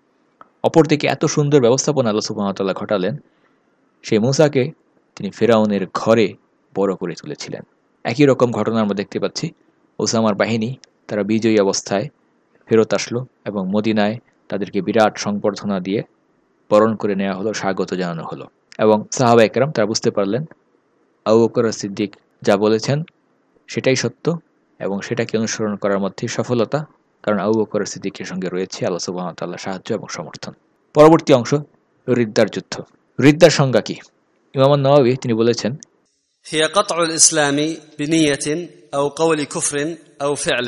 অপরদিকে এত সুন্দর ব্যবস্থাপনা আল্লাহ সুবহানাহু ওয়া তাআলা ঘটালেন, সেই মূসাকে তিনি ফিরআউনের ঘরে বড় করে তুলেছিলেন। একই রকম ঘটনা আমরা দেখতে পাচ্ছি, ওসামার বাহিনী তারা বিজয়ী অবস্থায় ফেরত আসলো এবং মদিনায় তাদেরকে বিরাট সংবর্ধনা দিয়ে বরণ করে নেওয়া হলো, স্বাগত জানানো হলো। এবং সাহাবা একরাম তারা বুঝতে পারলেন আবু বকর সিদ্দিক যা বলেছেন সেটাই সত্য, এবং সেটাকে অনুসরণ করার মধ্যেই সফলতা, কারণ আবু বকর সিদ্দিকের সঙ্গে রয়েছে আল্লাহ সুবহানাহু ওয়া তাআলার সাহায্য এবং সমর্থন। পরবর্তী অংশ, রিদ্দার যুদ্ধ। রিদ্দার সংজ্ঞা কি? ইমাম আন-নাওয়াবী তিনি বলেছেন, هي قطع الإسلام بنية أو قول كفر أو فعل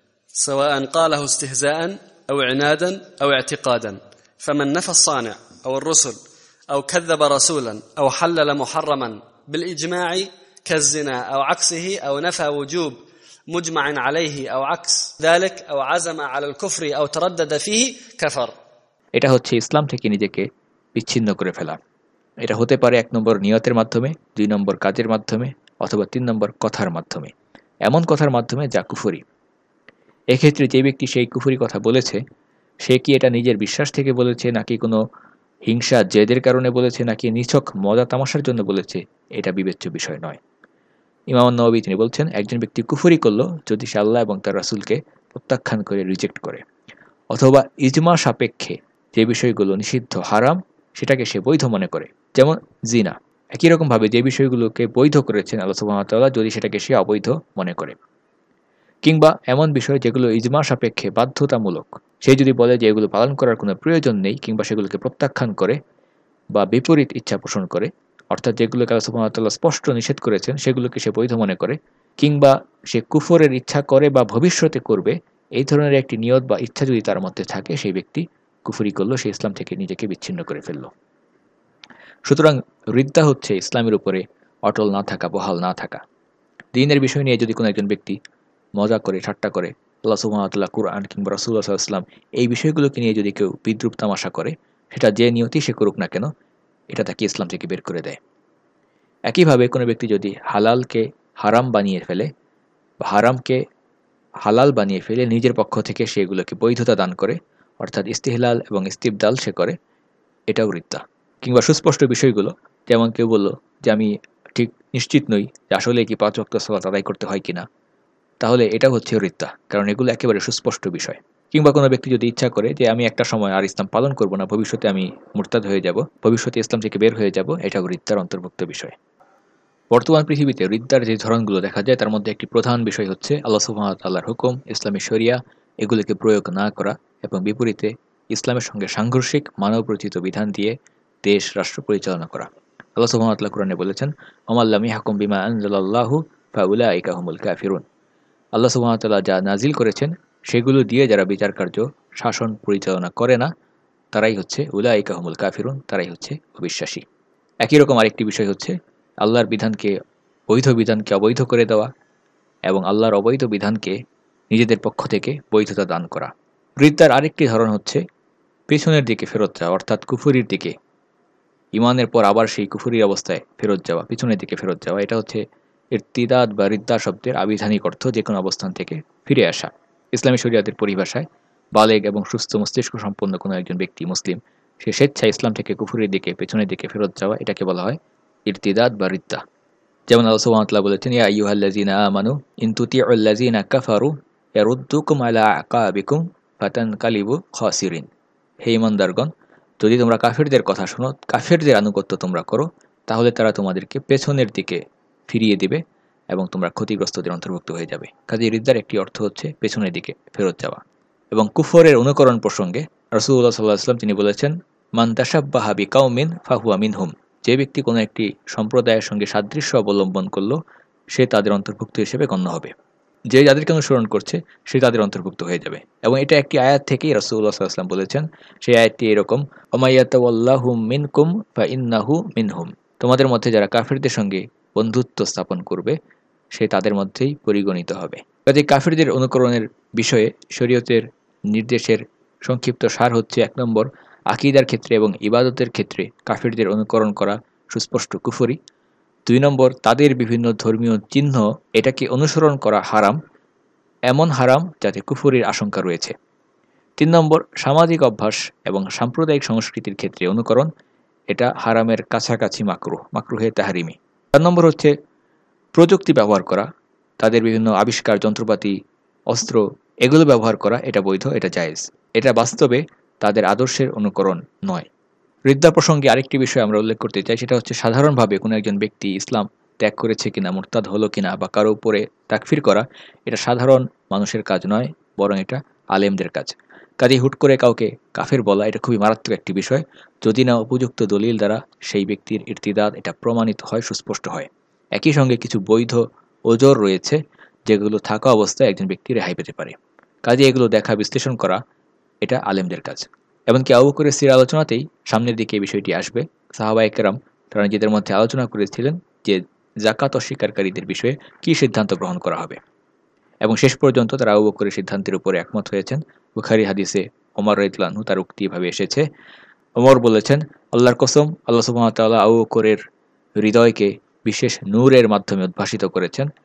سواء قاله استهزاء أو عنادا أو اعتقادا، فمن نفى الصانع أو الرسل أو كذب رسولا أو حلل محرما بالإجماع كالزنا أو عكسه أو نفى وجوب مجمع عليه أو عكس ذلك أو عزم على الكفر أو تردد فيه كفر। এটা হচ্ছে ইসলাম থেকে নিজেকে বিচ্ছিন্ন করে ফেলা। এটা হতে পারে 1 নম্বর নিয়তের মাধ্যমে, 2 নম্বর কাজের মাধ্যমে, অথবা 3 নম্বর কথার মাধ্যমে। এমন কথার মাধ্যমে যা কুফরি। এক্ষেত্রে যে ব্যক্তি সেই কুফরি কথা বলেছে সে কি এটা নিজের বিশ্বাস থেকে বলেছে, নাকি কোনো হিংসা জেদের কারণে বলেছে, নাকি নিছক মজা তামাশার জন্য বলেছে, এটা বিবেচ্য বিষয় নয়। ইমাম নববী তিনি বলছেন, একজন ব্যক্তি কুফরি করল যদি সে আল্লাহ এবং তার রাসূলকে প্রত্যাখ্যান করে, রিজেক্ট করে, অথবা ইজমা সাপেক্ষে যে বিষয়গুলো নিষিদ্ধ হারাম সেটাকে সে বৈধ মনে করে, যেমন জিনা। একই রকমভাবে যে বিষয়গুলোকে বৈধ করেছেন আল্লাহ সুবহানাহু ওয়া তাআলা, যদি সেটাকে সে অবৈধ মনে করে, কিংবা এমন বিষয় যেগুলো ইজমা সাপেক্ষে বাধ্যতামূলক, সে যদি বলে যে এগুলো পালন করার কোনো প্রয়োজন নেই, কিংবা সেগুলোকে প্রত্যাখ্যান করে বা বিপরীত ইচ্ছা পোষণ করে, অর্থাৎ যেগুলোকে আল্লাহ সুবহানাহু ওয়া তাআলা স্পষ্ট নিষেধ করেছেন সেগুলোকে সে বৈধ মনে করে, কিংবা সে কুফরের ইচ্ছা করে বা ভবিষ্যতে করবে, এই ধরনের একটি নিয়ত বা ইচ্ছা যদি তার মধ্যে থাকে, সেই ব্যক্তি কুফরি করলো, সে ইসলাম থেকে নিজেকে বিচ্ছিন্ন করে ফেলল। সুতরাং রিদ্দা হচ্ছে ইসলামের উপরে অটল না থাকা, বহাল না থাকা। দ্বীনের বিষয় নিয়ে যদি কোনো একজন ব্যক্তি মজা করে, ঠাট্টা করে, আল্লাহ সুবহানাহু ওয়া তাআলা, কুরআন কিংবা রাসূলুল্লাহ সাল্লাল্লাহু আলাইহি ওয়াসাল্লাম এই বিষয়গুলোকে নিয়ে যদি কেউ বিদ্রূপ তামাশা করে, সেটা যে নিয়তেই সে করুক না কেন, এটা তাকে ইসলাম থেকে বের করে দেয়। একইভাবে কোনো ব্যক্তি যদি হালালকে হারাম বানিয়ে ফেলে বা হারামকে হালাল বানিয়ে ফেলে নিজের পক্ষ থেকে সেগুলোকে বৈধতা দান করে, অর্থাৎ ইস্তিহলাল এবং ইস্তিবদাল সে করে, এটাও রিদ্দা। কিংবা সুস্পষ্ট বিষয়গুলো, যেমন কেউ বলল যে আমি ঠিক নিশ্চিত নই যে আসলে কি ৫ ওয়াক্ত সালাত আদায় করতে হয় কিনা, তাহলে এটা হচ্ছে রিদ্দা, কারণ এগুলো একেবারে সুস্পষ্ট বিষয়। কিংবা কোনো ব্যক্তি যদি ইচ্ছা করে যে আমি একটা সময় আর ইসলাম পালন করব না, ভবিষ্যতে আমি মুরতাদ হয়ে যাব, ভবিষ্যতে ইসলাম থেকে বের হয়ে যাব, এটাও রিদ্দার অন্তর্ভুক্ত বিষয়। বর্তমান পৃথিবীতে রিদ্দার যে ধরনগুলো দেখা যায় তার মধ্যে একটি প্রধান বিষয় হচ্ছে আল্লাহ সুবহানাহু ওয়া তাআলার হুকুম, ইসলামী শরিয়া, এগুলিকে প্রয়োগ না করা এবং বিপরীতে ইসলামের সঙ্গে সাংঘর্ষিক মানবরচিত বিধান দিয়ে দেশ রাষ্ট্র পরিচালনা করা। আল্লাহ সুবহানাহু ওয়া তাআলা কুরআনে বলেছেন, ওমা লাম ইয়াহকুম বিমা আনজালাল্লাহু ফাউলাইকা হুমুল কাফিরুন। আল্লাহ সুবহানাহু ওয়া তাআলা যা নাজিল করেছেন সেগুলো দিয়ে যারা বিচার কার্য, শাসন পরিচালনা করে না, তারাই হচ্ছে উলাইকা হুমুল কাফিরুন, তারাই হচ্ছে অবিশ্বাসী। একই রকম আরেকটি বিষয় হচ্ছে আল্লাহর বিধানকে, বৈধ বিধানকে অবৈধ করে দেওয়া এবং আল্লাহর অবৈধ বিধানকে নিজেদের পক্ষ থেকে বৈধতা দান করা। রিদ্দার আরেকটি ধরন হচ্ছে পেছনের দিকে ফেরত যাওয়া, অর্থাৎ কুফরির দিকে, ইমানের পর আবার সেই কুফরির অবস্থায় ফেরত যাওয়া, পিছনের দিকে ফেরত যাওয়া। এটা হচ্ছে ইরতিদাদ বা রিদ্দা শব্দের আবিধানিক অর্থ, যে কোনো অবস্থান থেকে ফিরে আসা। ইসলামী শরিয়াতের পরিভাষায় বালেগ এবং সুস্থ মস্তিষ্ক সম্পন্ন কোনো একজন ব্যক্তি, মুসলিম, সে স্বেচ্ছায় ইসলাম থেকে কুফরির দিকে, পেছনের দিকে ফেরত যাওয়া, এটাকে বলা হয় ইরতিদাদ বা রিদ্দা। যেমন আল্লাহ সুবহানাহু ওয়া তাআলা বলেছেন, ইয়া আইয়ুহাল্লাযীনা আমানু ইন তুতিউল্লাযীনা কাফারু ইয়ারুদ্দুকুম আলা আকাবিকুম ফাতানকালিবু খাসিরিন। হে ঈমানদারগণ, যদি তোমরা কাফিরদের কথা শোনো, কাফিরদের আনুগত্য তোমরা করো, তাহলে তারা তোমাদেরকে পেছনের দিকে ফিরিয়ে দিবে এবং তোমরা ক্ষতিগ্রস্তদের অন্তর্ভুক্ত হয়ে যাবে। কাজেই রিদ্দার একটি অর্থ হচ্ছে পেছনের দিকে ফেরত যাওয়া। এবং কুফরের অনুকরণ প্রসঙ্গে রাসূলুল্লাহ সাল্লাল্লাহু আলাইহি ওয়াসাল্লাম তিনি বলেছেন, মান তাশাব্বাহা বিকাউমিন ফাহুয়া মিনহুম। যে ব্যক্তি কোনো একটি সম্প্রদায়ের সঙ্গে সাদৃশ্য অবলম্বন করল, সে তাদের অন্তর্ভুক্ত হিসেবে গণ্য হবে। যে যাদেরকে অনুসরণ করছে সে তাদের অন্তর্ভুক্ত হয়ে যাবে। এবং এটা একটি আয়াত থেকেই রাসূলুল্লাহ সাল্লাল্লাহু আলাইহি ওয়াসাল্লাম বলেছেন। সেই আয়াতটি এরকম, ওমাইয়াতাওয়াল্লাহু মিনকুম ফাইন্নাহু মিনহুম। তোমাদের মধ্যে যারা কাফিরদের সঙ্গে বন্ধুত্ব স্থাপন করবে, সে তাদের মধ্যেই পরিগণিত হবে। কাজে কাফিরদের অনুকরণের বিষয়ে শরীয়তের নির্দেশের সংক্ষিপ্ত সার হচ্ছে, ১ নম্বর, আকীদার ক্ষেত্রে এবং ইবাদতের ক্ষেত্রে কাফিরদের অনুকরণ করা সুস্পষ্ট কুফরি। ২ নম্বর, তাদের বিভিন্ন ধর্মীয় চিহ্ন, এটাকে অনুসরণ করা হারাম, এমন হারাম যাতে কুফরির আশঙ্কা রয়েছে। ৩ নম্বর, সামাজিক অভ্যাস এবং সাম্প্রদায়িক সংস্কৃতির ক্ষেত্রে অনুকরণ, এটা হারামের কাছাকাছি মাকরুহ, মাকরুহে তাহরিমি। ৪ নম্বর হচ্ছে প্রযুক্তি ব্যবহার করা, তাদের বিভিন্ন আবিষ্কার, যন্ত্রপাতি, অস্ত্র, এগুলো ব্যবহার করা, এটা বৈধ, এটা জায়েজ। এটা বাস্তবে তাদের আদর্শের অনুকরণ নয়। রিদ্দা প্রসঙ্গে আরেকটি বিষয় আমরা উল্লেখ করতে চাই, সেটা হচ্ছে সাধারণভাবে কোনো একজন ব্যক্তি ইসলাম ত্যাগ করেছে কিনা, মুরতাদ হলো কিনা, বা কারো উপরে তাকফির করা, এটা সাধারণ মানুষের কাজ নয়, বরং এটা আলেমদের কাজ। কাজেই হুট করে কাউকে কাফের বলা, এটা খুবই মারাত্মক একটি বিষয়, যদি না উপযুক্ত দলিল দ্বারা সেই ব্যক্তির ইরতিদাদ এটা প্রমাণিত হয়, সুস্পষ্ট হয়। একই সঙ্গে কিছু বৈধ ওজর রয়েছে যেগুলো থাকা অবস্থায় একজন ব্যক্তি রেহাই পেতে পারে। কাজে এগুলো দেখা, বিশ্লেষণ করা, এটা আলেমদের কাজ। এমনকি আবু বকরের সিরা আলোচনাতেই সামনের দিকে এই বিষয়টি আসবে। সাহাবায়ে কেরাম তারা নিজেদের মধ্যে আলোচনা করেছিলেন যে যাকাত অস্বীকারীদের বিষয়ে কী সিদ্ধান্ত গ্রহণ করা হবে, এবং শেষ পর্যন্ত তারা আবু বকরের সিদ্ধান্তের উপরে একমত হয়েছেন। বুখারী হাদিসে ওমর রাদিয়াল্লাহু আনহু তার উক্তি এভাবে এসেছে, ওমর বলেছেন, আল্লাহর কসম, আল্লাহ সুবহানাহু ওয়া তাআলা আবু বকরের হৃদয়কে বিশেষ নূরের মাধ্যমে উদ্ভাসিত করেছেন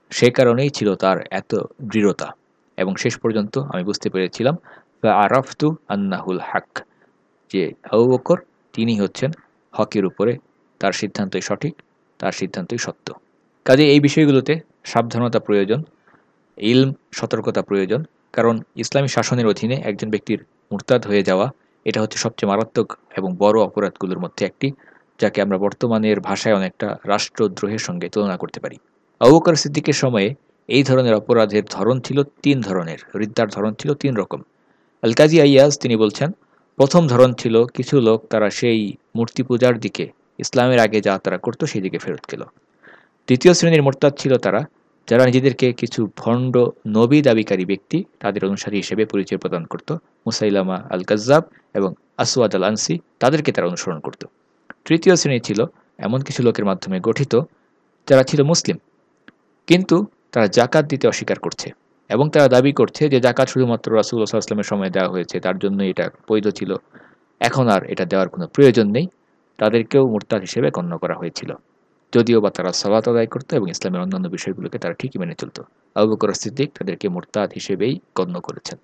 সে কারণেই ছিল তার এত দৃঢ়তা। এবং শেষ পর্যন্ত আমি বুঝতে পেরেছিলাম ফাআরাফতু আন্নাহুল হক, যে আবু বকর তিনি হচ্ছেন হকের উপরে, তার সিদ্ধান্তই সঠিক, তার সিদ্ধান্তই সত্য। কাজে এই বিষয়গুলোতে সাবধানতা প্রয়োজন, ইলম, সতর্কতা প্রয়োজন। কারণ ইসলামী শাসনের অধীনে একজন ব্যক্তির মুরতাদ হয়ে যাওয়া, এটা হচ্ছে সবচেয়ে মারাত্মক এবং বড় অপরাধগুলোর মধ্যে একটি, যাকে আমরা বর্তমানের ভাষায় অনেকটা রাষ্ট্রদ্রোহের সঙ্গে তুলনা করতে পারি। আবু বকর সিদ্দিকের সময়ে এই ধরনের অপরাধের ধরন ছিল ৩ ধরনের, রিদ্দার ধরন ছিল ৩ রকম। আল কাজী আইয়াজ তিনি বলছেন, প্রথম ধরন ছিল কিছু লোক তারা সেই মূর্তি পূজার দিকে, ইসলামের আগে যা তারা করত সেই দিকে ফেরত গেল। দ্বিতীয় শ্রেণীর মোরতাদ ছিল তারা যারা নিজেদেরকে কিছু ভণ্ড নবী দাবিকারী ব্যক্তি তাদের অনুসারী হিসেবে পরিচয় প্রদান করত, মুসাইলামা আল কাজ্জাব এবং আসওয়াদ আল আনসি, তাদেরকে তারা অনুসরণ করত। তৃতীয় শ্রেণী ছিল এমন কিছু লোকের মাধ্যমে গঠিত যারা ছিল মুসলিম, কিন্তু তারা জাকাত দিতে অস্বীকার করছে এবং তারা দাবি করছে যে জাকাত শুধুমাত্র রাসূলুল্লাহ সাল্লাল্লাহু আলাইহি ওয়াসাল্লামের সময় দেওয়া হয়েছে, তার জন্য এটা বৈধ ছিল, এখন আর এটা দেওয়ার কোনো প্রয়োজন নেই। তাদেরকেও মুরতাদ হিসেবে গণ্য করা হয়েছিল, যদিও বা তারা সালাত আদায় করত এবং ইসলামের অন্যান্য বিষয়গুলোকে তারা ঠিকই মেনে চলত। আবু বকর সিদ্দিক তাদেরকে মুরতাদ হিসেবেই গণ্য করেছেন।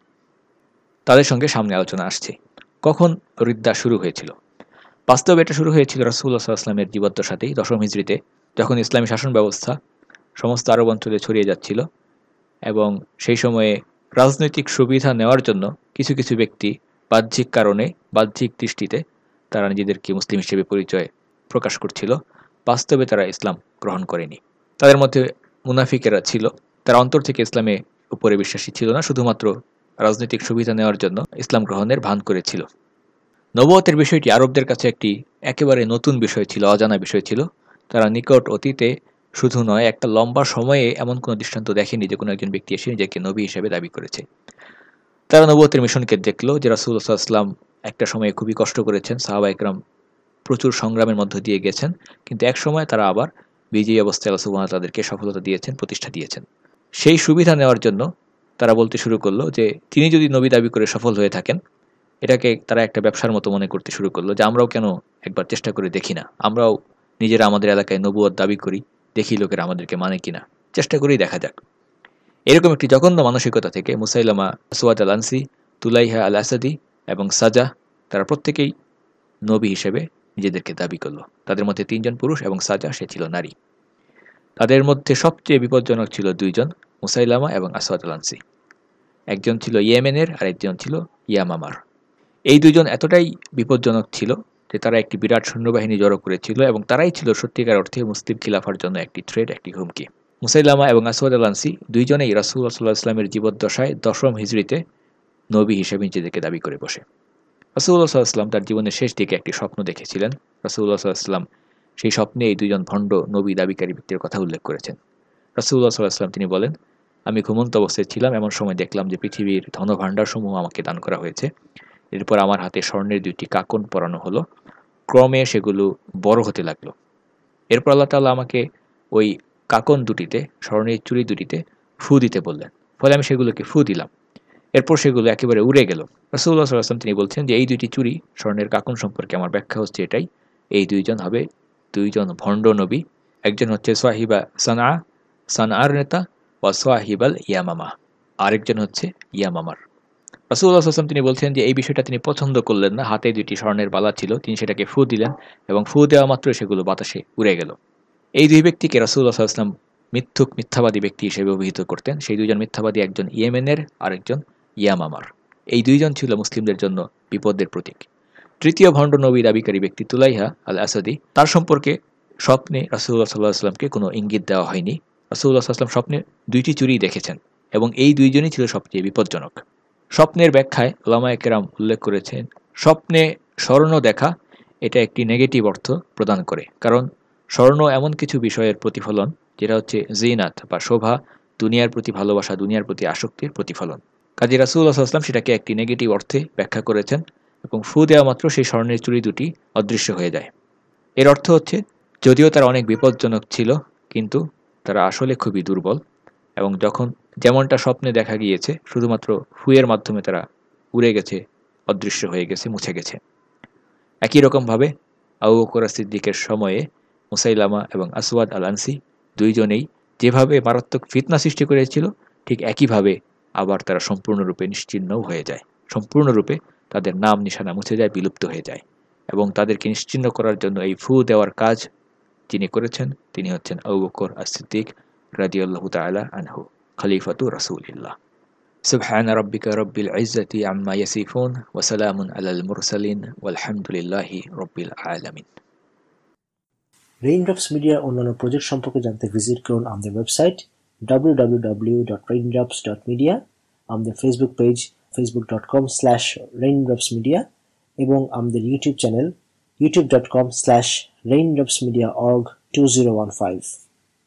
তাদের সঙ্গে সামনে আলোচনা আসছে। কখন রিদ্দা শুরু হয়েছিল? বাস্তবে এটা শুরু হয়েছিল রাসূলুল্লাহ সাল্লাল্লাহু আলাইহি ওয়াসাল্লামের জীবদ্দশাতেই, ১০ম হিজরিতে, যখন ইসলামী শাসন ব্যবস্থা সমস্ত আরব অঞ্চলে ছড়িয়ে যাচ্ছিল এবং সেই সময়ে রাজনৈতিক সুবিধা নেওয়ার জন্য কিছু কিছু ব্যক্তি বাহ্যিক কারণে, বাহ্যিক দৃষ্টিতে তারা নিজেদেরকে মুসলিম হিসেবে পরিচয় প্রকাশ করছিল, বাস্তবে তারা ইসলাম গ্রহণ করেনি। তাদের মধ্যে মুনাফিকেরা ছিল, তারা অন্তর থেকে ইসলামে উপরে বিশ্বাসী ছিল না, শুধুমাত্র রাজনৈতিক সুবিধা নেওয়ার জন্য ইসলাম গ্রহণের ভান করেছিল। নবুয়তের বিষয়টি আরবদের কাছে একটি একেবারে নতুন বিষয় ছিল, অজানা বিষয় ছিল। তারা নিকট অতীতে শুধু নয়, একটা লম্বা সময়ে এমন কোনো দৃষ্টান্ত দেখেনি যে কোনো একজন ব্যক্তি এসে নিজেকে নবী হিসেবে দাবি করেছে। তারা নবুয়তের মিশনকে দেখলো যে রাসূলুল্লাহ সাল্লাল্লাহু আলাইহি ওয়াসাল্লাম একটা সময়ে খুবই কষ্ট করেছেন, সাহাবা ইকরাম প্রচুর সংগ্রামের মধ্য দিয়ে গেছেন, কিন্তু এক সময় তারা আবার বিজয়ী অবস্থায় আল্লাহ সুবহানাহু ওয়া তাআলা তাদেরকে সফলতা দিয়েছেন, প্রতিষ্ঠা দিয়েছেন। সেই সুবিধা নেওয়ার জন্য তারা বলতে শুরু করলো যে তিনি যদি নবী দাবি করে সফল হয়ে থাকেন, এটাকে তারা একটা ব্যবসার মতো মনে করতে শুরু করলো যে আমরাও কেন একবার চেষ্টা করে দেখি না, আমরাও নিজেরা আমাদের এলাকায় নবুয়ত দাবি করি, দেখি লোকেরা আমাদেরকে মানে কিনা, চেষ্টা করেই দেখা যাক। এরকম একটি জঘন্য মানসিকতা থেকে মুসাইলামা, আসওয়াদ আল আনসি, তুলাইহা আল আসাদি এবং সাজা, তারা প্রত্যেকেই নবী হিসেবে নিজেদেরকে দাবি করলো। তাদের মধ্যে ৩ জন পুরুষ এবং সাজা, সে ছিল নারী। তাদের মধ্যে সবচেয়ে বিপজ্জনক ছিল ২ জন, মুসাইলামা এবং আসওয়াদ আল আনসি। একজন ছিল ইয়েমেনের আর একজন ছিল ইয়ামামার। এই ২ জন এতটাই বিপজ্জনক ছিল যে তারা একটি বিরাট সৈন্যবাহিনী জড়ো করেছিল এবং তারাই ছিল সত্যিকার অর্থে মুসলিম খিলাফার জন্য একটি থ্রেট, একটি হুমকি। মুসাইলামা এবং আসওয়াদ আল আনসি দুইজনেই রাসূলুল্লাহ সাল্লাল্লাহু আলাইহি ওয়াসাল্লামের জীবদ্দশায় ১০ম হিজরিতে নবী হিসেবে নিজেদেরকে দাবি করে বসে। রাসূলুল্লাহ সাল্লাল্লাহু আলাইহি ওয়াসাল্লাম তার জীবনের শেষ দিকে একটি স্বপ্ন দেখেছিলেন। রাসূলুল্লাহ সাল্লাল্লাহু আলাইহি ওয়াসাল্লাম সেই স্বপ্নে এই ২ জন ভণ্ড নবী দাবিকারী ব্যক্তির কথা উল্লেখ করেছেন। রাসূলুল্লাহ সাল্লাল্লাহু আলাইহি ওয়াসাল্লাম তিনি বলেন, আমি ঘুমন্ত অবস্থায় ছিলাম, এমন সময় দেখলাম যে পৃথিবীর ধনভাণ্ডারসমূহ আমাকে দান করা হয়েছে। এরপর আমার হাতে স্বর্ণের ২টি কাকন পরানো হলো, ক্রমে সেগুলো বড় হতে লাগলো। এরপর আল্লাহ তাআলা আমাকে ওই কাকন দুটিতে, স্বর্ণের চুড়ি দুটিতে ফু দিতে বললেন, ফলে আমি সেগুলোকে ফু দিলাম। এরপর সেগুলো একেবারে উড়ে গেল। রাসূলুল্লাহ সাল্লাল্লাহু আলাইহি ওয়াসাল্লাম তিনি বলছেন যে এই ২টি চুড়ি, স্বর্ণের কাকন সম্পর্কে আমার ব্যাখ্যা হচ্ছে এটাই, এই ২ জন হবে ২ জন ভণ্ড নবী। একজন হচ্ছে সাহিবা সানআ, সানআর নেতা, ওয়া সাহিবাল ইয়ামামা, আরেকজন হচ্ছে ইয়ামামার। রাসূলুল্লাহ সাল্লাল্লাহু আলাইহি ওয়াসাল্লাম তিনি বলছেন যে এই বিষয়টা তিনি পছন্দ করলেন না। হাতে ২টি স্বর্ণের বালা ছিল, তিনি সেটাকে ফু দিলেন এবং ফু দেওয়া মাত্রই সেগুলো বাতাসে উড়ে গেল। এই ২ ব্যক্তিকে রাসূলুল্লাহ সাল্লাল্লাহু আলাইহি ওয়াসাল্লাম মিথ্যাবাদী ব্যক্তি হিসেবে অভিহিত করতেন। সেই ২ জন মিথ্যাবাদী, একজন ইয়েমেনের আর একজন ইয়ামামার। এই ২ জন ছিল মুসলিমদের জন্য বিপদের প্রতীক। তৃতীয় ভণ্ড নবী দাবিকারী ব্যক্তি তুলাইহা আল আসাদি, তার সম্পর্কে স্বপ্নে রাসূলুল্লাহ সাল্লাল্লাহু আলাইহি ওয়াসাল্লামকে কোনো ইঙ্গিত দেওয়া হয়নি। রাসূলুল্লাহ সাল্লাল্লাহু আলাইহি ওয়াসাল্লাম স্বপ্নে ২টি চুরি দেখেছেন এবং এই ২ জনই ছিল সবচেয়ে বিপজ্জনক। স্বপ্নের ব্যাখ্যায় উলামায়ে কেরাম উল্লেখ করেছেন, স্বপ্নে স্বর্ণ দেখা এটা একটি নেগেটিভ অর্থ প্রদান করে, কারণ স্বর্ণ এমন কিছু বিষয়ের প্রতিফলন যেটা হচ্ছে জিনাত বা শোভা, দুনিয়ার প্রতি ভালোবাসা, দুনিয়ার প্রতি আসক্তির প্রতিফলন। কাজী রাসূলুল্লাহ সাল্লাল্লাহু আলাইহি ওয়াসাল্লাম সেটাকে একটি নেগেটিভ অর্থে ব্যাখ্যা করেছেন এবং ফু দেওয়া মাত্র সেই স্বর্ণের চুড়ি দুটি অদৃশ্য হয়ে যায়। এর অর্থ হচ্ছে যদিও তারা অনেক বিপজ্জনক ছিল, কিন্তু তারা আসলে খুবই দুর্বল এবং যখন যেমনটা স্বপ্নে দেখা গিয়েছে শুধুমাত্র ফুয়ের মাধ্যমে তারা উড়ে গেছে, অদৃশ্য হয়ে গেছে, মুছে গেছে। একই রকমভাবে আবু বকর সিদ্দিকের সময়ে মুসাইলামা এবং আসওয়াদ আল আনসি ২ জনেই যেভাবে মারাত্মক ফিতনা সৃষ্টি করেছিল, ঠিক একইভাবে আবার তারা সম্পূর্ণরূপে নিশ্চিহ্নও হয়ে যায়, সম্পূর্ণরূপে তাদের নাম নিশানা মুছে যায়, বিলুপ্ত হয়ে যায়। এবং তাদেরকে নিশ্চিহ্ন করার জন্য এই ফু দেওয়ার কাজ যিনি করেছেন তিনি হচ্ছেন আবু বকর as-সিদ্দিক রাদিয়াল্লাহু তাআলা আনহু, খলিফাতু রাসূলিল্লাহ। সুবহান রাব্বিকা রাব্বিল ইজ্জাতি আম্মা ইয়াসিফুন ওয়া সালামুন আলাল মুরসালিন ওয়ালহামদুলিল্লাহি রাব্বিল আলামিন। রেইনড্রপস মিডিয়ার অন্যান্য প্রজেক্ট সম্পর্কে জানতে ভিজিট করুন আমাদের ওয়েবসাইট www.raindrops.media, আমাদের ফেসবুক পেজ facebook.com/raindropsmedia এবং আমাদের ইউটিউব চ্যানেল youtube.com/raindropsmediaorg2015।